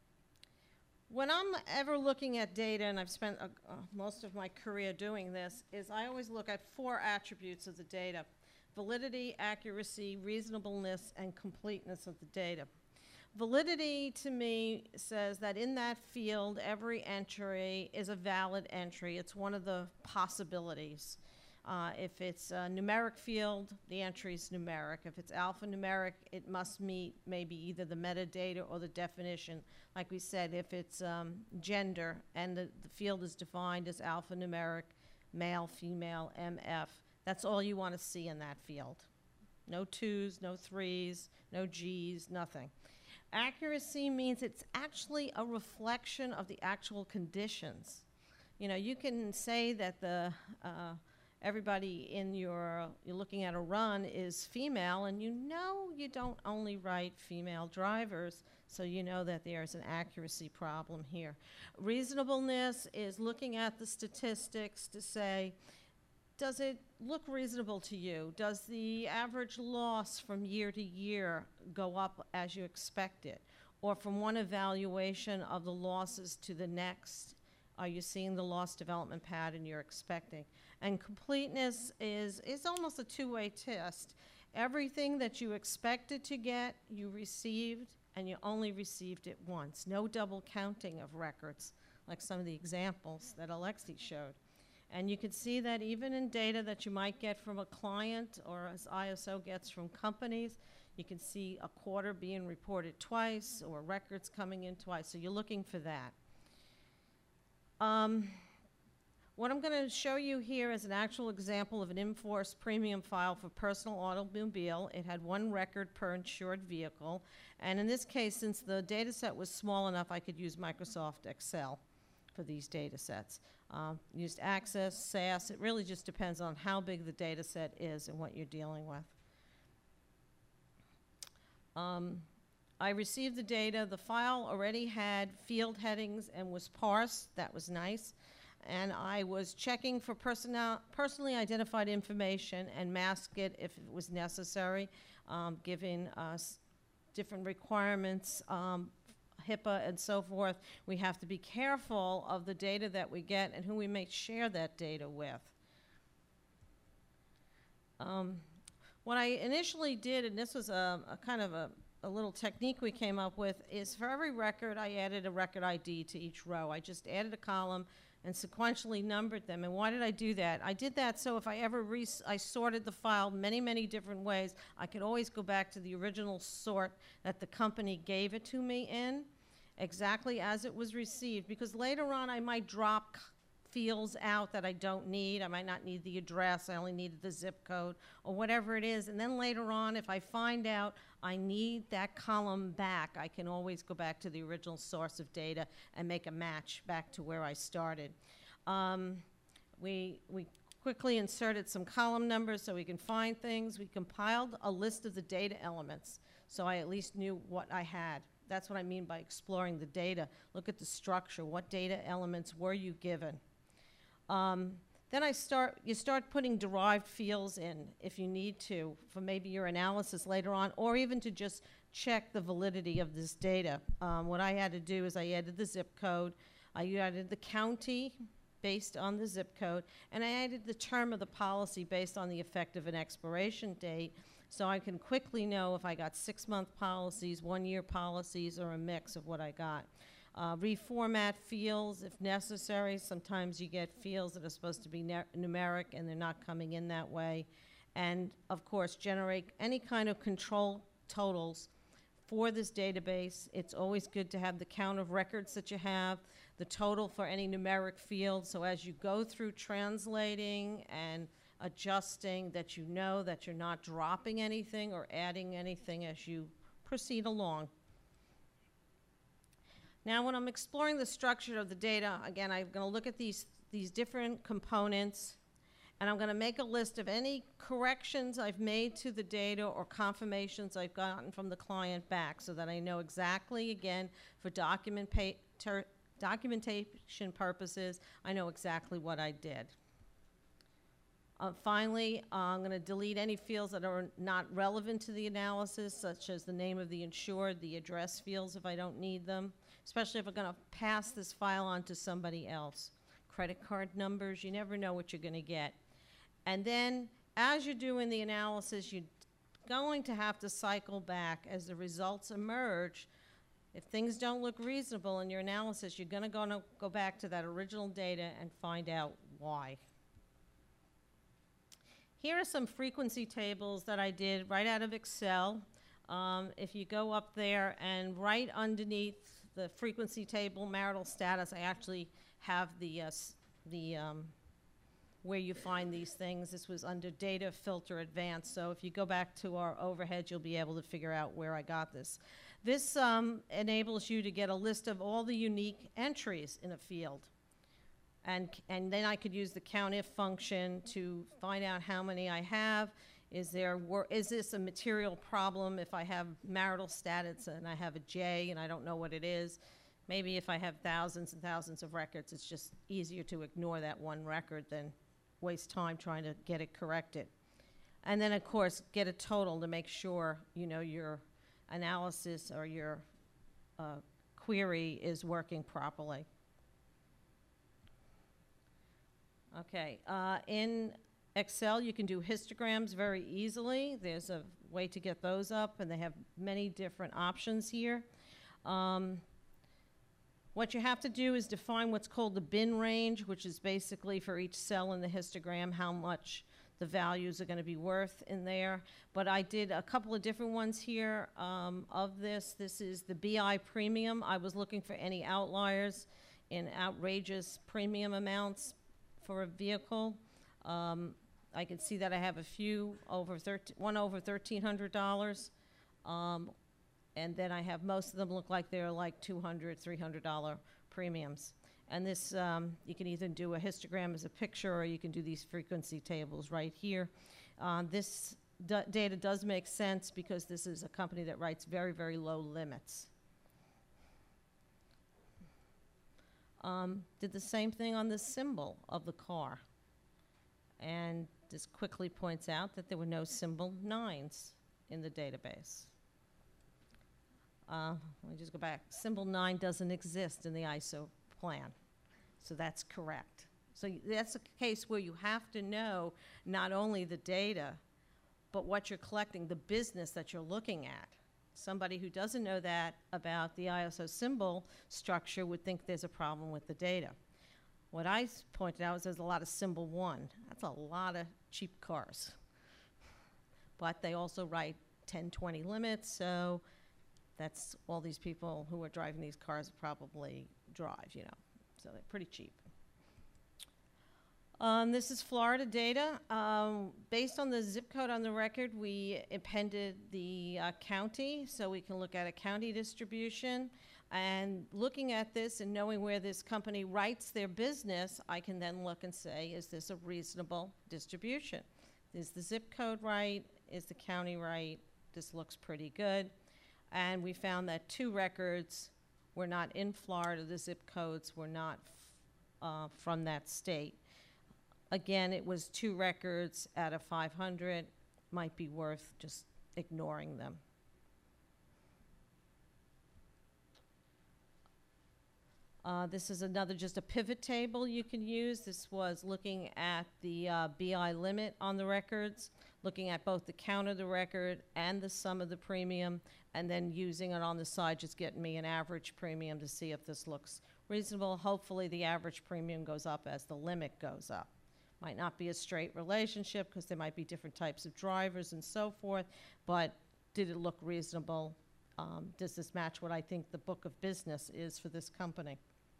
S1: when I'm ever looking at data, and I've spent uh, uh, most of my career doing this, is I always look at four attributes of the data: validity, accuracy, reasonableness, and completeness of the data. Validity, to me, says that in that field, every entry is a valid entry. It's one of the possibilities. Uh, if it's a numeric field, the entry is numeric. If it's alphanumeric, it must meet maybe either the metadata or the definition. Like we said, if it's um, gender and the, the field is defined as alphanumeric, male, female, M F, that's all you want to see in that field. No twos, no threes, no G's, nothing. Accuracy means it's actually a reflection of the actual conditions. You know, you can say that the uh, everybody in your, you're looking at a run is female, and you know you don't only write female drivers, so you know that there's an accuracy problem here. Reasonableness is looking at the statistics to say, does it look reasonable to you? Does the average loss from year to year go up as you expect it? Or from one evaluation of the losses to the next, are you seeing the loss development pattern you're expecting? And completeness is, is almost a two-way test. Everything that you expected to get, you received, and you only received it once. No double counting of records, like some of the examples that Alexi showed. And you can see that even in data that you might get from a client or as I S O gets from companies, you can see a quarter being reported twice or records coming in twice. So you're looking for that. Um, what I'm going to show you here is an actual example of an in-force premium file for personal automobile. It had one record per insured vehicle. And in this case, since the data set was small enough, I could use Microsoft Excel for these data sets. Um, used Access, S A S. It really just depends on how big the data set is and what you're dealing with. Um, I received the data. The file already had field headings and was parsed. That was nice. And I was checking for personnel, personally identified information and mask it if it was necessary, um, given us different requirements, um, HIPAA and so forth. We have to be careful of the data that we get and who we may share that data with. Um, what I initially did, and this was a, a kind of a, a little technique we came up with, is for every record I added a record I D to each row. I just added a column and sequentially numbered them. And why did I do that? I did that so if I ever re I sorted the file many, many different ways, I could always go back to the original sort that the company gave it to me in, exactly as it was received, because later on I might drop fields out that I don't need. I might not need the address, I only needed the zip code, or whatever it is. And then later on, if I find out I need that column back, I can always go back to the original source of data and make a match back to where I started. Um, we, we quickly inserted some column numbers so we can find things. We compiled a list of the data elements, so I at least knew what I had. That's what I mean by exploring the data. Look at the structure. What data elements were you given? Um, then I start, you start putting derived fields in if you need to for maybe your analysis later on, or even to just check the validity of this data. Um, what I had to do is I added the zip code, I added the county based on the zip code, and I added the term of the policy based on the effective and expiration date, so I can quickly know if I got six-month policies, one-year policies, or a mix of what I got. Uh, reformat fields if necessary. Sometimes you get fields that are supposed to be numeric and they're not coming in that way. And of course, generate any kind of control totals for this database. It's always good to have the count of records that you have, the total for any numeric field, so as you go through translating and adjusting, that you know that you're not dropping anything or adding anything as you proceed along. Now, when I'm exploring the structure of the data, again, I'm going to look at these, these different components, and I'm going to make a list of any corrections I've made to the data or confirmations I've gotten from the client back, so that I know exactly, again, for document pa ter documentation purposes, I know exactly what I did. Uh, finally, uh, I'm going to delete any fields that are not relevant to the analysis, such as the name of the insured, the address fields if I don't need them, especially if I'm going to pass this file on to somebody else. Credit card numbers, you never know what you're going to get. And then, as you're doing the analysis, you're going to have to cycle back as the results emerge. If things don't look reasonable in your analysis, you're going to go, go back to that original data and find out why. Here are some frequency tables that I did right out of Excel. Um, if you go up there and right underneath the frequency table, marital status, I actually have the, uh, the um, where you find these things. This was under data filter advanced. So if you go back to our overhead, you'll be able to figure out where I got this. This um, enables you to get a list of all the unique entries in a field. And, and then I could use the COUNTIF function to find out how many I have. Is there, is this a material problem if I have marital status and I have a J and I don't know what it is? Maybe if I have thousands and thousands of records, it's just easier to ignore that one record than waste time trying to get it corrected. And then, of course, get a total to make sure, you know, your analysis or your uh, query is working properly. Okay, uh, in Excel, you can do histograms very easily. There's a way to get those up, and they have many different options here. Um, what you have to do is define what's called the bin range, which is basically for each cell in the histogram how much the values are going to be worth in there. But I did a couple of different ones here um, of this. This is the B I premium. I was looking for any outliers in outrageous premium amounts for a vehicle. Um, I can see that I have a few over thirteen, one over thirteen hundred dollars, um, and then I have most of them look like they're like two hundred, three hundred dollar premiums. And this, um, you can either do a histogram as a picture, or you can do these frequency tables right here. Uh, this data does make sense because this is a company that writes very, very low limits. Um, did the same thing on the symbol of the car. And this quickly points out that there were no symbol nines in the database. Uh, let me just go back. Symbol nine doesn't exist in the I S O plan, so that's correct. So that's a case where you have to know not only the data, but what you're collecting, the business that you're looking at. Somebody who doesn't know that about the I S O symbol structure would think there's a problem with the data. What I pointed out is there's a lot of symbol one. That's a lot of cheap cars. But they also write ten twenty limits, so that's all these people who are driving these cars probably drive, you know. So they're pretty cheap. Um, this is Florida data. Um, based on the zip code on the record, we appended the uh, county, so we can look at a county distribution. And looking at this and knowing where this company writes their business, I can then look and say, is this a reasonable distribution? Is the zip code right? Is the county right? This looks pretty good. And we found that two records were not in Florida. The zip codes were not uh, from that state. Again, it was two records out of five hundred. Might be worth just ignoring them. Uh, this is another, just a pivot table you can use. This was looking at the uh, B I limit on the records, looking at both the count of the record and the sum of the premium, and then using it on the side, just getting me an average premium to see if this looks reasonable. Hopefully the average premium goes up as the limit goes up. Might not be a straight relationship because there might be different types of drivers and so forth, but did it look reasonable? Um, does this match what I think the book of business is for this company?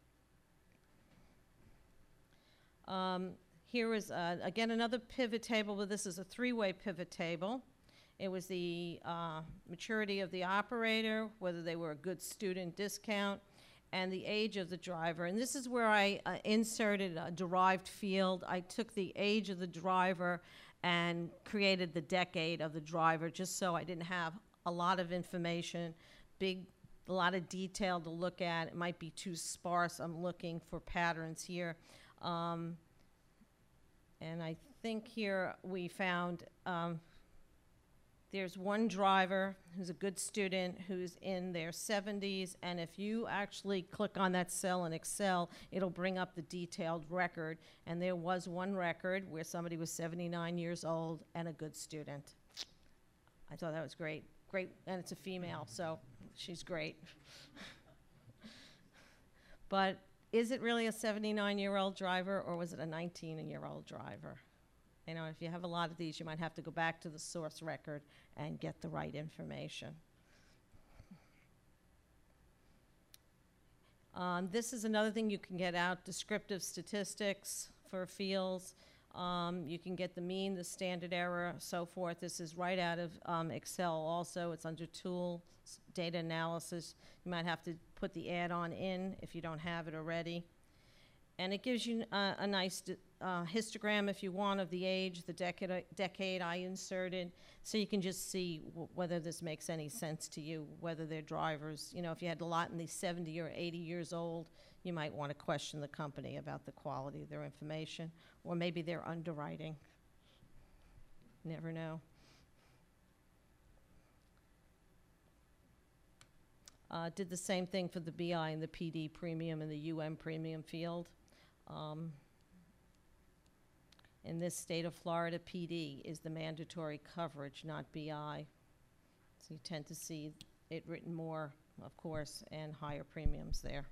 S1: Um, here is, uh, again, another pivot table, but this is a three-way pivot table. It was the uh, maturity of the operator, whether they were a good student discount, and the age of the driver. And this is where I uh, inserted a derived field. I took the age of the driver and created the decade of the driver, just so I didn't have a lot of information, big, a lot of detail to look at. It might be too sparse. I'm looking for patterns here. Um, and I think here we found um, there's one driver who's a good student who's in their seventies, and if you actually click on that cell in Excel, it'll bring up the detailed record. And there was one record where somebody was seventy-nine years old and a good student. I thought that was great. Great, and it's a female, so she's great. But is it really a seventy-nine-year-old driver, or was it a nineteen-year-old driver? You know, if you have a lot of these, you might have to go back to the source record and get the right information. Um, this is another thing you can get out, descriptive statistics for fields. Um, you can get the mean, the standard error, so forth. This is right out of um, Excel also. It's under Tools, Data Analysis. You might have to put the add-on in if you don't have it already. And it gives you uh, a nice uh, histogram, if you want, of the age, the decade, decade I inserted, so you can just see w whether this makes any sense to you, whether they're drivers. You know, if you had a lot in the seventy or eighty years old, you might want to question the company about the quality of their information, or maybe their underwriting. Never know. Uh, did the same thing for the B I and the P D premium and the U M premium field. Um, in this state of Florida, P D is the mandatory coverage, not B I. So you tend to see it written more, of course, and higher premiums there.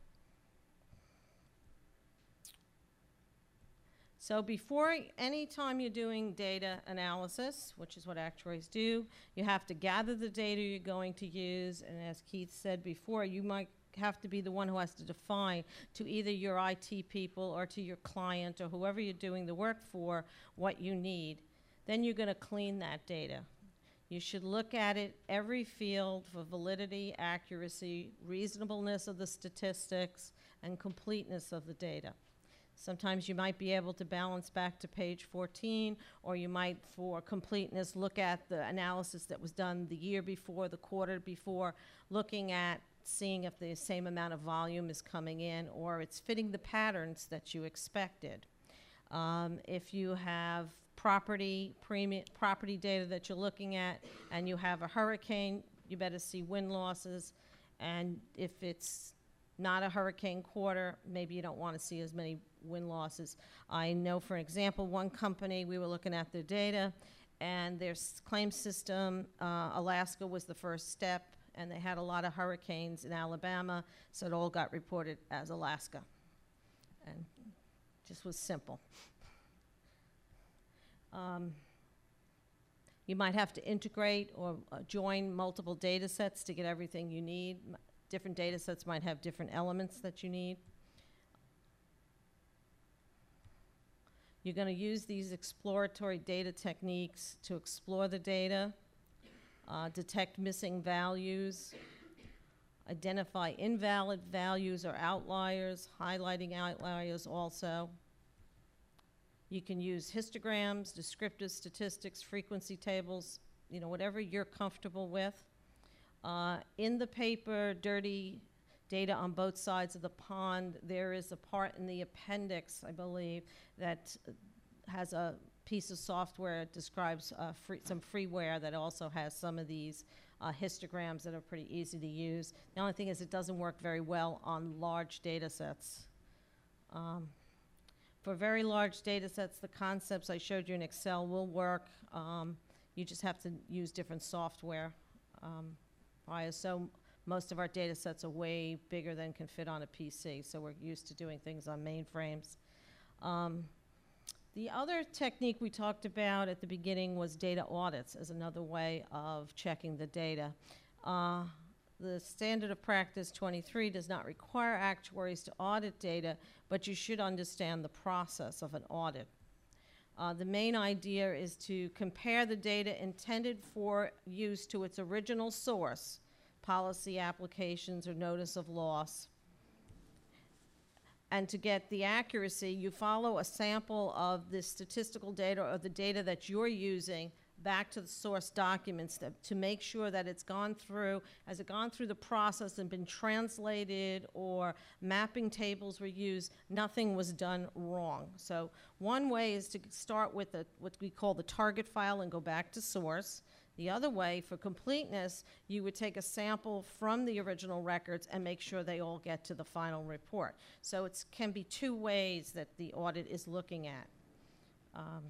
S1: So before, any time you're doing data analysis, which is what actuaries do, you have to gather the data you're going to use, and as Keith said before, you might have to be the one who has to define to either your I T people or to your client or whoever you're doing the work for what you need. Then you're going to clean that data. You should look at it, every field, for validity, accuracy, reasonableness of the statistics, and completeness of the data. Sometimes you might be able to balance back to page fourteen, or you might, for completeness, look at the analysis that was done the year before, the quarter before, looking at seeing if the same amount of volume is coming in or it's fitting the patterns that you expected. Um, if you have property premium, property data that you're looking at and you have a hurricane, you better see wind losses. And if it's not a hurricane quarter, maybe you don't want to see as many wind losses. I know, for example, one company, we were looking at their data, and their claim system, uh, Alaska was the first step, and they had a lot of hurricanes in Alabama, so it all got reported as Alaska. And just was simple. Um, you might have to integrate or uh, join multiple data sets to get everything you need. M different data sets might have different elements that you need. You're going to use these exploratory data techniques to explore the data, uh, detect missing values. identify invalid values or outliers, highlighting outliers also. You can use histograms, descriptive statistics, frequency tables, you know, whatever you're comfortable with. Uh, in the paper, Dirty Data on Both Sides of the Pond, there is a part in the appendix, I believe, that has a piece of software that describes uh, free, some freeware that also has some of these uh, histograms that are pretty easy to use. The only thing is it doesn't work very well on large data sets. Um, for very large data sets, the concepts I showed you in Excel will work. Um, you just have to use different software. Um, I assume most of our data sets are way bigger than can fit on a P C, so we're used to doing things on mainframes. Um, The other technique we talked about at the beginning was data audits as another way of checking the data. Uh, the standard of practice twenty-three does not require actuaries to audit data, but you should understand the process of an audit. Uh, the main idea is to compare the data intended for use to its original source, policy applications or notice of loss. And to get the accuracy, you follow a sample of the statistical data or the data that you're using back to the source documents to, to make sure that it's gone through, has it gone through the process and been translated or mapping tables were used, nothing was done wrong. So one way is to start with the, what we call the target file and go back to source. The other way, for completeness, you would take a sample from the original records and make sure they all get to the final report. So it can be two ways that the audit is looking at. Um,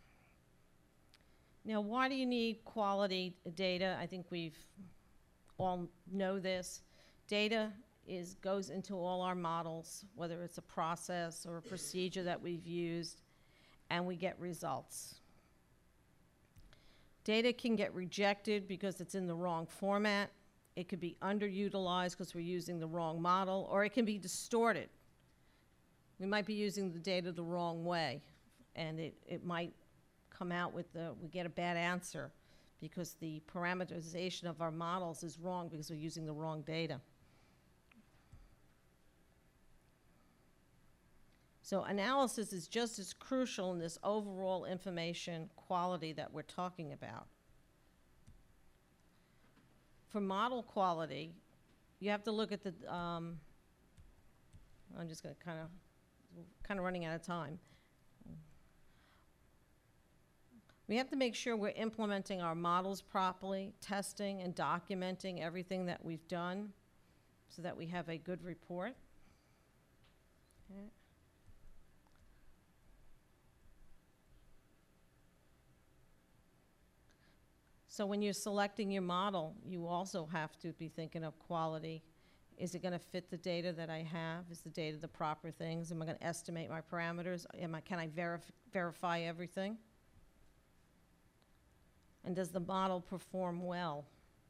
S1: now, why do you need quality data? I think we've all know this. Data is, goes into all our models, whether it's a process or a procedure that we've used, and we get results. Data can get rejected because it's in the wrong format. It could be underutilized because we're using the wrong model, or it can be distorted. We might be using the data the wrong way, and it, it might come out with the, we get a bad answer because the parameterization of our models is wrong because we're using the wrong data. So analysis is just as crucial in this overall information quality that we're talking about. For model quality, you have to look at the, um, I'm just going to kind of, kind of running out of time. We have to make sure we're implementing our models properly, testing and documenting everything that we've done so that we have a good report. Okay. So when you're selecting your model, you also have to be thinking of quality. Is it going to fit the data that I have? Is the data the proper things? Am I going to estimate my parameters? Am I, can I verif verify everything? And does the model perform well?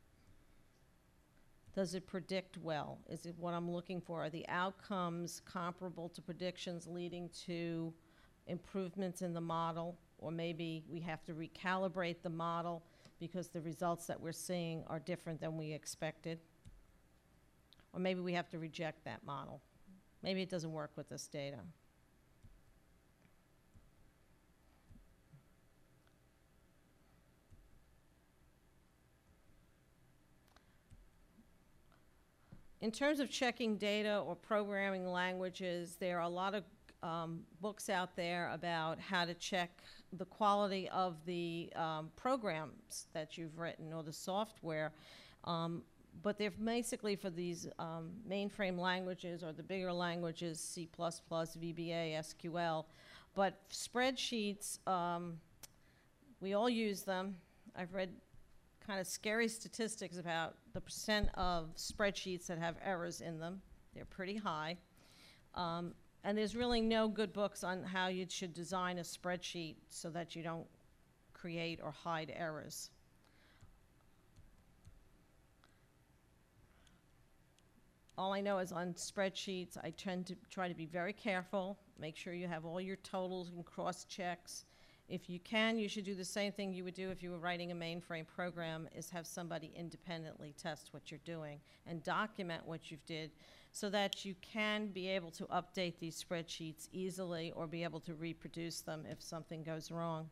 S1: Does it predict well? Is it what I'm looking for? Are the outcomes comparable to predictions leading to improvements in the model? Or maybe we have to recalibrate the model because the results that we're seeing are different than we expected. Or maybe we have to reject that model. Maybe it doesn't work with this data. In terms of checking data or programming languages, there are a lot of um, books out there about how to check the quality of the um, programs that you've written or the software. Um, but they're basically for these um, mainframe languages or the bigger languages, C plus plus, V B A, S Q L. But spreadsheets, um, we all use them. I've read kind of scary statistics about the percent of spreadsheets that have errors in them. They're pretty high. Um, and there's really no good books on how you should design a spreadsheet so that you don't create or hide errors. All I know is on spreadsheets, I tend to try to be very careful, make sure you have all your totals and cross checks. If you can, you should do the same thing you would do if you were writing a mainframe program, is have somebody independently test what you're doing and document what you've did so that you can be able to update these spreadsheets easily or be able to reproduce them if something goes wrong.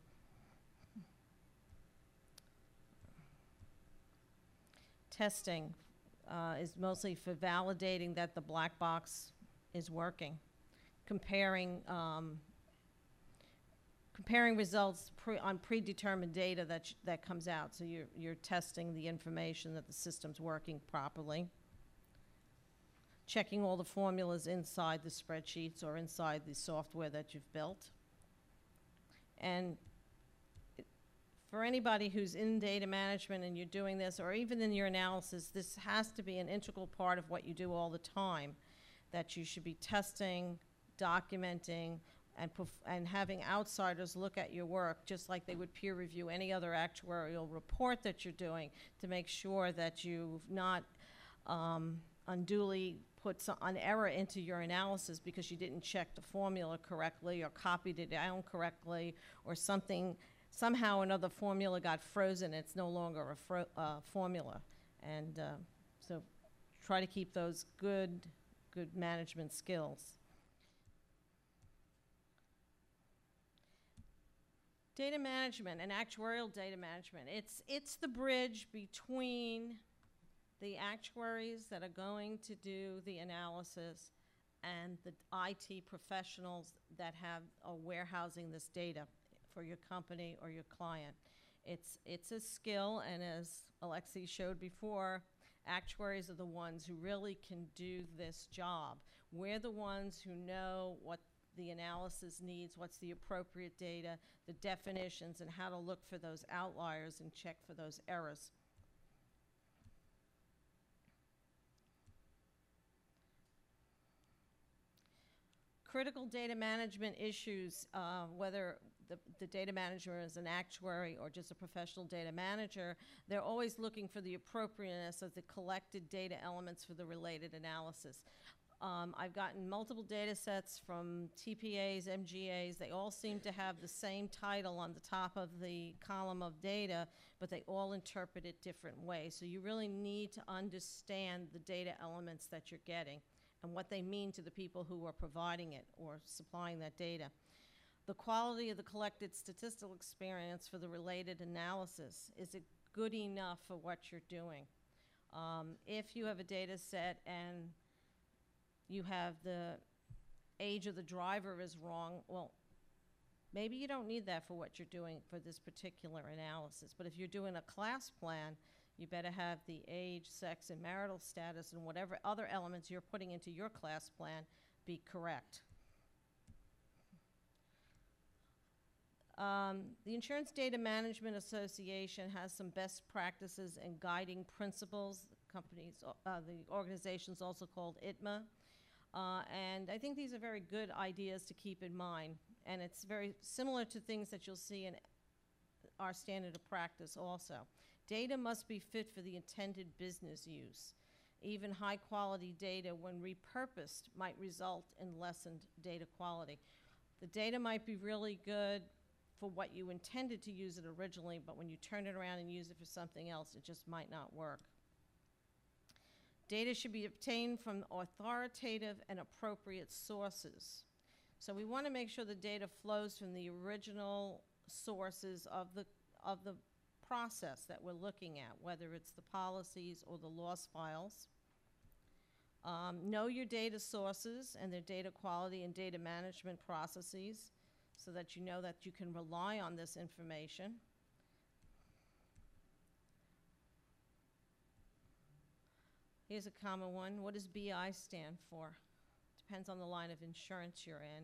S1: Testing uh, is mostly for validating that the black box is working, comparing um, comparing results pre on predetermined data that sh that comes out. So you're you're testing the information that the system's working properly. Checking all the formulas inside the spreadsheets or inside the software that you've built. And for anybody who's in data management and you're doing this, or even in your analysis, this has to be an integral part of what you do all the time, that you should be testing, documenting, and, perf and having outsiders look at your work just like they would peer review any other actuarial report that you're doing to make sure that you've not um, unduly put some, an error into your analysis because you didn't check the formula correctly or copied it down correctly or something. Somehow another formula got frozen. It's no longer a fro uh, formula. And uh, so try to keep those good, good management skills. Data management and actuarial data management. It's, it's the bridge between the actuaries that are going to do the analysis and the I T professionals that have are warehousing this data for your company or your client. It's, it's a skill, and as Alexi showed before, actuaries are the ones who really can do this job. We're the ones who know what the analysis needs, what's the appropriate data, the definitions, and how to look for those outliers and check for those errors. Critical data management issues, uh, whether the, the data manager is an actuary or just a professional data manager, they're always looking for the appropriateness of the collected data elements for the related analysis. Um, I've gotten multiple data sets from T P As, M G As. They all seem to have the same title on the top of the column of data, but they all interpret it different ways. So you really need to understand the data elements that you're getting and what they mean to the people who are providing it or supplying that data. The quality of the collected statistical experience for the related analysis. Is it good enough for what you're doing? Um, if you have a data set and you have the age of the driver is wrong, well, maybe you don't need that for what you're doing for this particular analysis. But if you're doing a class plan, you better have the age, sex, and marital status and whatever other elements you're putting into your class plan be correct. Um, the Insurance Data Management Association has some best practices and guiding principles. The companies, uh, the organization's also called I T M A. Uh, and I think these are very good ideas to keep in mind. And it's very similar to things that you'll see in our standard of practice also. Data must be fit for the intended business use. Even high quality data, when repurposed, might result in lessened data quality. The data might be really good for what you intended to use it originally, but when you turn it around and use it for something else, it just might not work. Data should be obtained from authoritative and appropriate sources. So we want to make sure the data flows from the original sources of the, of the process that we're looking at, whether it's the policies or the loss files. Um, know your data sources and their data quality and data management processes so that you know that you can rely on this information. Here's a common one. What does B I stand for? Depends on the line of insurance you're in.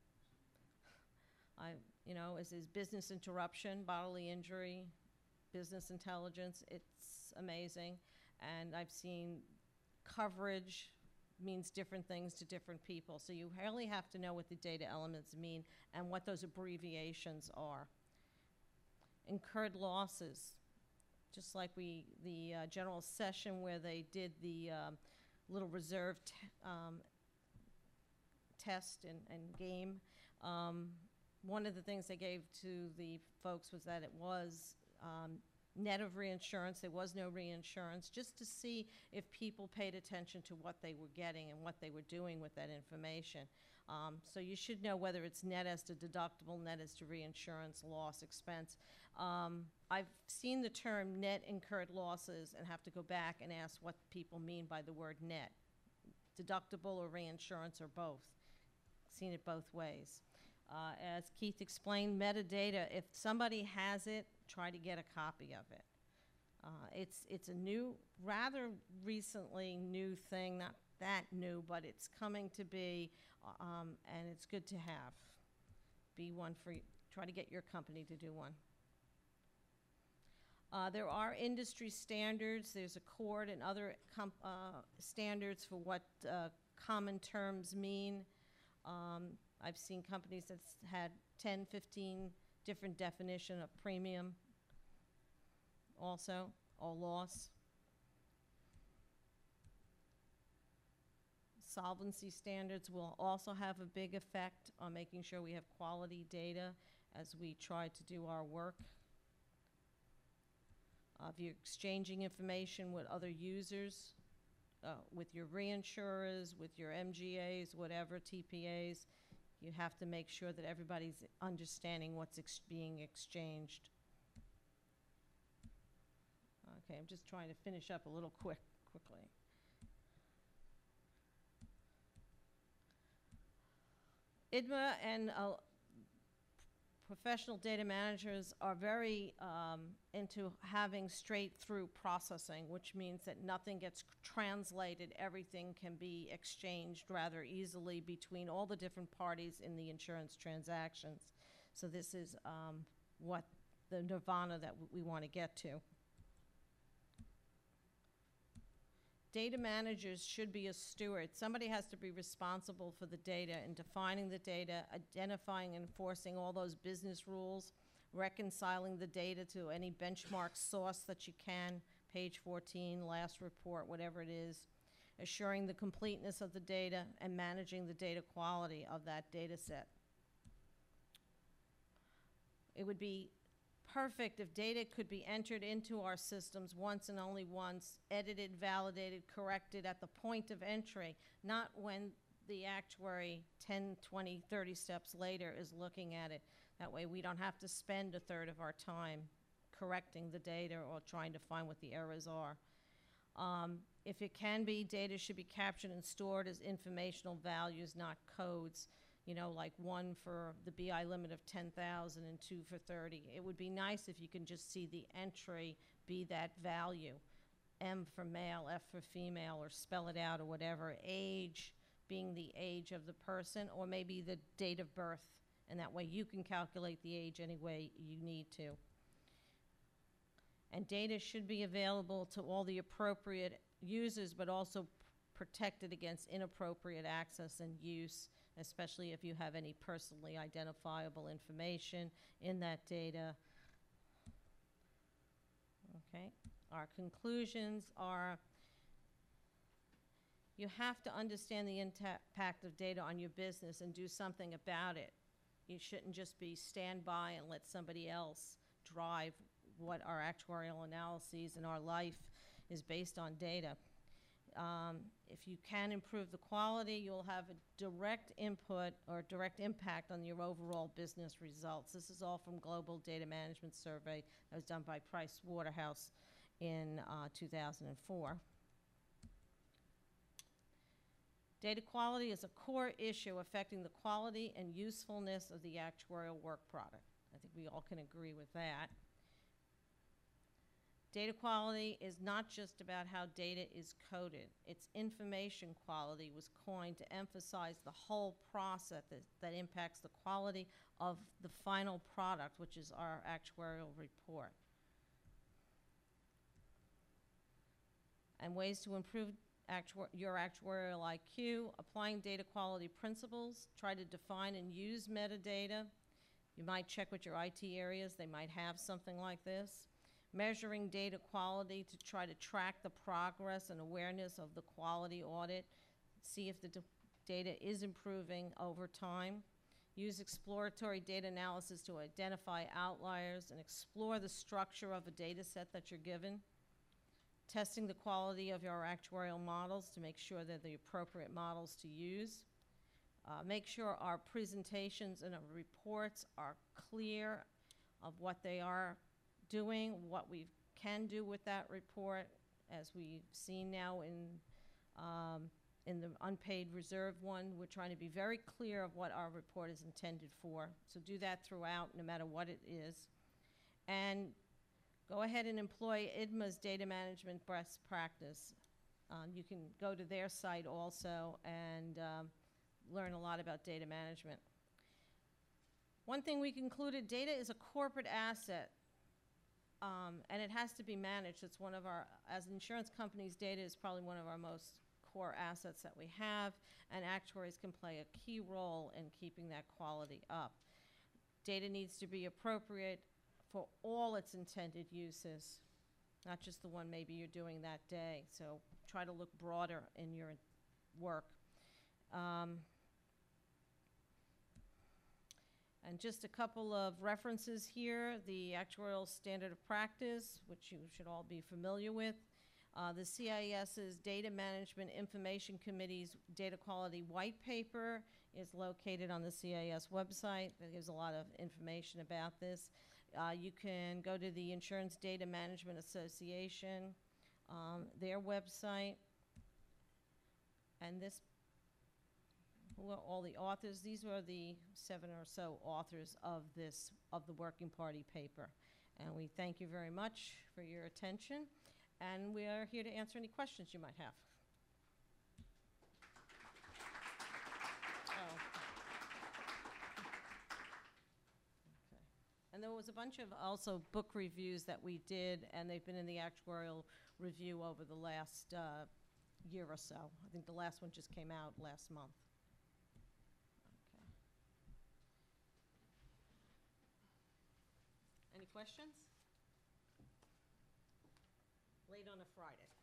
S1: I, you know, is, is business interruption, bodily injury, business intelligence. It's amazing. And I've seen coverage means different things to different people. So you really have to know what the data elements mean and what those abbreviations are. Incurred losses. Just like we, the uh, general session where they did the um, little reserve t um, test and, and game, um, one of the things they gave to the folks was that it was um, net of reinsurance. There was no reinsurance, just to see if people paid attention to what they were getting and what they were doing with that information. Um, so you should know whether it's net as to deductible, net as to reinsurance, loss, expense. Um, I've seen the term net incurred losses and have to go back and ask what people mean by the word net. Deductible or reinsurance or both. Seen it both ways. Uh, as Keith explained, metadata, if somebody has it, try to get a copy of it. Uh, it's, it's a new, rather recently new thing, not that new, but it's coming to be, um, and it's good to have. Be one for, y- try to get your company to do one. Uh, there are industry standards. There's a CORD and other com- uh, standards for what uh, common terms mean. Um, I've seen companies that's had ten, fifteen different definition of premium also, or loss. Solvency standards will also have a big effect on making sure we have quality data as we try to do our work. Uh, if you're exchanging information with other users, uh, with your reinsurers, with your M G As, whatever, T P As, you have to make sure that everybody's understanding what's ex- being exchanged. Okay, I'm just trying to finish up a little quick, quickly. I D M A and uh, professional data managers are very um, into having straight-through processing, which means that nothing gets translated. Everything can be exchanged rather easily between all the different parties in the insurance transactions. So this is um, what the nirvana that w- we want to get to. Data managers should be a steward. Somebody has to be responsible for the data and defining the data, identifying and enforcing all those business rules, reconciling the data to any benchmark source that you can, page fourteen, last report, whatever it is, assuring the completeness of the data and managing the data quality of that data set. It would be perfect if data could be entered into our systems once and only once, edited, validated, corrected at the point of entry, not when the actuary ten, twenty, thirty steps later is looking at it. That way we don't have to spend a third of our time correcting the data or trying to find what the errors are. Um, if it can be, data should be captured and stored as informational values, not codes. You know, like one for the B I limit of ten thousand and two for thirty. It would be nice if you can just see the entry be that value. M for male, F for female, or spell it out or whatever. Age being the age of the person, or maybe the date of birth. And that way you can calculate the age any way you need to. And data should be available to all the appropriate users, but also protected against inappropriate access and use, especially if you have any personally identifiable information in that data. Okay, our conclusions are you have to understand the impact of data on your business and do something about it. You shouldn't just be stand by and let somebody else drive what our actuarial analyses and our life is based on data. Um, if you can improve the quality, you'll have a direct input or direct impact on your overall business results. This is all from Global Data Management Survey that was done by Price Waterhouse in uh, two thousand four. Data quality is a core issue affecting the quality and usefulness of the actuarial work product. I think we all can agree with that. Data quality is not just about how data is coded. Its information quality was coined to emphasize the whole process that, that impacts the quality of the final product, which is our actuarial report. And ways to improve actu- your actuarial I Q, applying data quality principles, try to define and use metadata. You might check with your I T areas, they might have something like this. Measuring data quality to try to track the progress and awareness of the quality audit, see if the d- data is improving over time. Use exploratory data analysis to identify outliers and explore the structure of a data set that you're given. Testing the quality of your actuarial models to make sure they're the appropriate models to use. Uh, make sure our presentations and our reports are clear of what they are doing, what we can do with that report, as we've seen now in, um, in the unpaid reserve one. We're trying to be very clear of what our report is intended for. So do that throughout, no matter what it is. And go ahead and employ I D M A's data management best practice. Um, you can go to their site also and um, learn a lot about data management. One thing we concluded, data is a corporate asset, um, and it has to be managed. It's one of our, as insurance companies, data is probably one of our most core assets that we have, and actuaries can play a key role in keeping that quality up. Data needs to be appropriate for all its intended uses, not just the one maybe you're doing that day. So try to look broader in your work. Um, and just a couple of references here. The Actuarial Standard of Practice, which you should all be familiar with. Uh, the C I S's Data Management Information Committee's Data Quality White Paper is located on the C I S website. That gives a lot of information about this. Uh, you can go to the Insurance Data Management Association, um, their website, and this, who are all the authors? These are the seven or so authors of this, of the Working Party paper. And we thank you very much for your attention, and we are here to answer any questions you might have. Oh. And there was a bunch of also book reviews that we did, and they've been in the actuarial review over the last uh, year or so. I think the last one just came out last month. Okay. Any questions? Late on a Friday.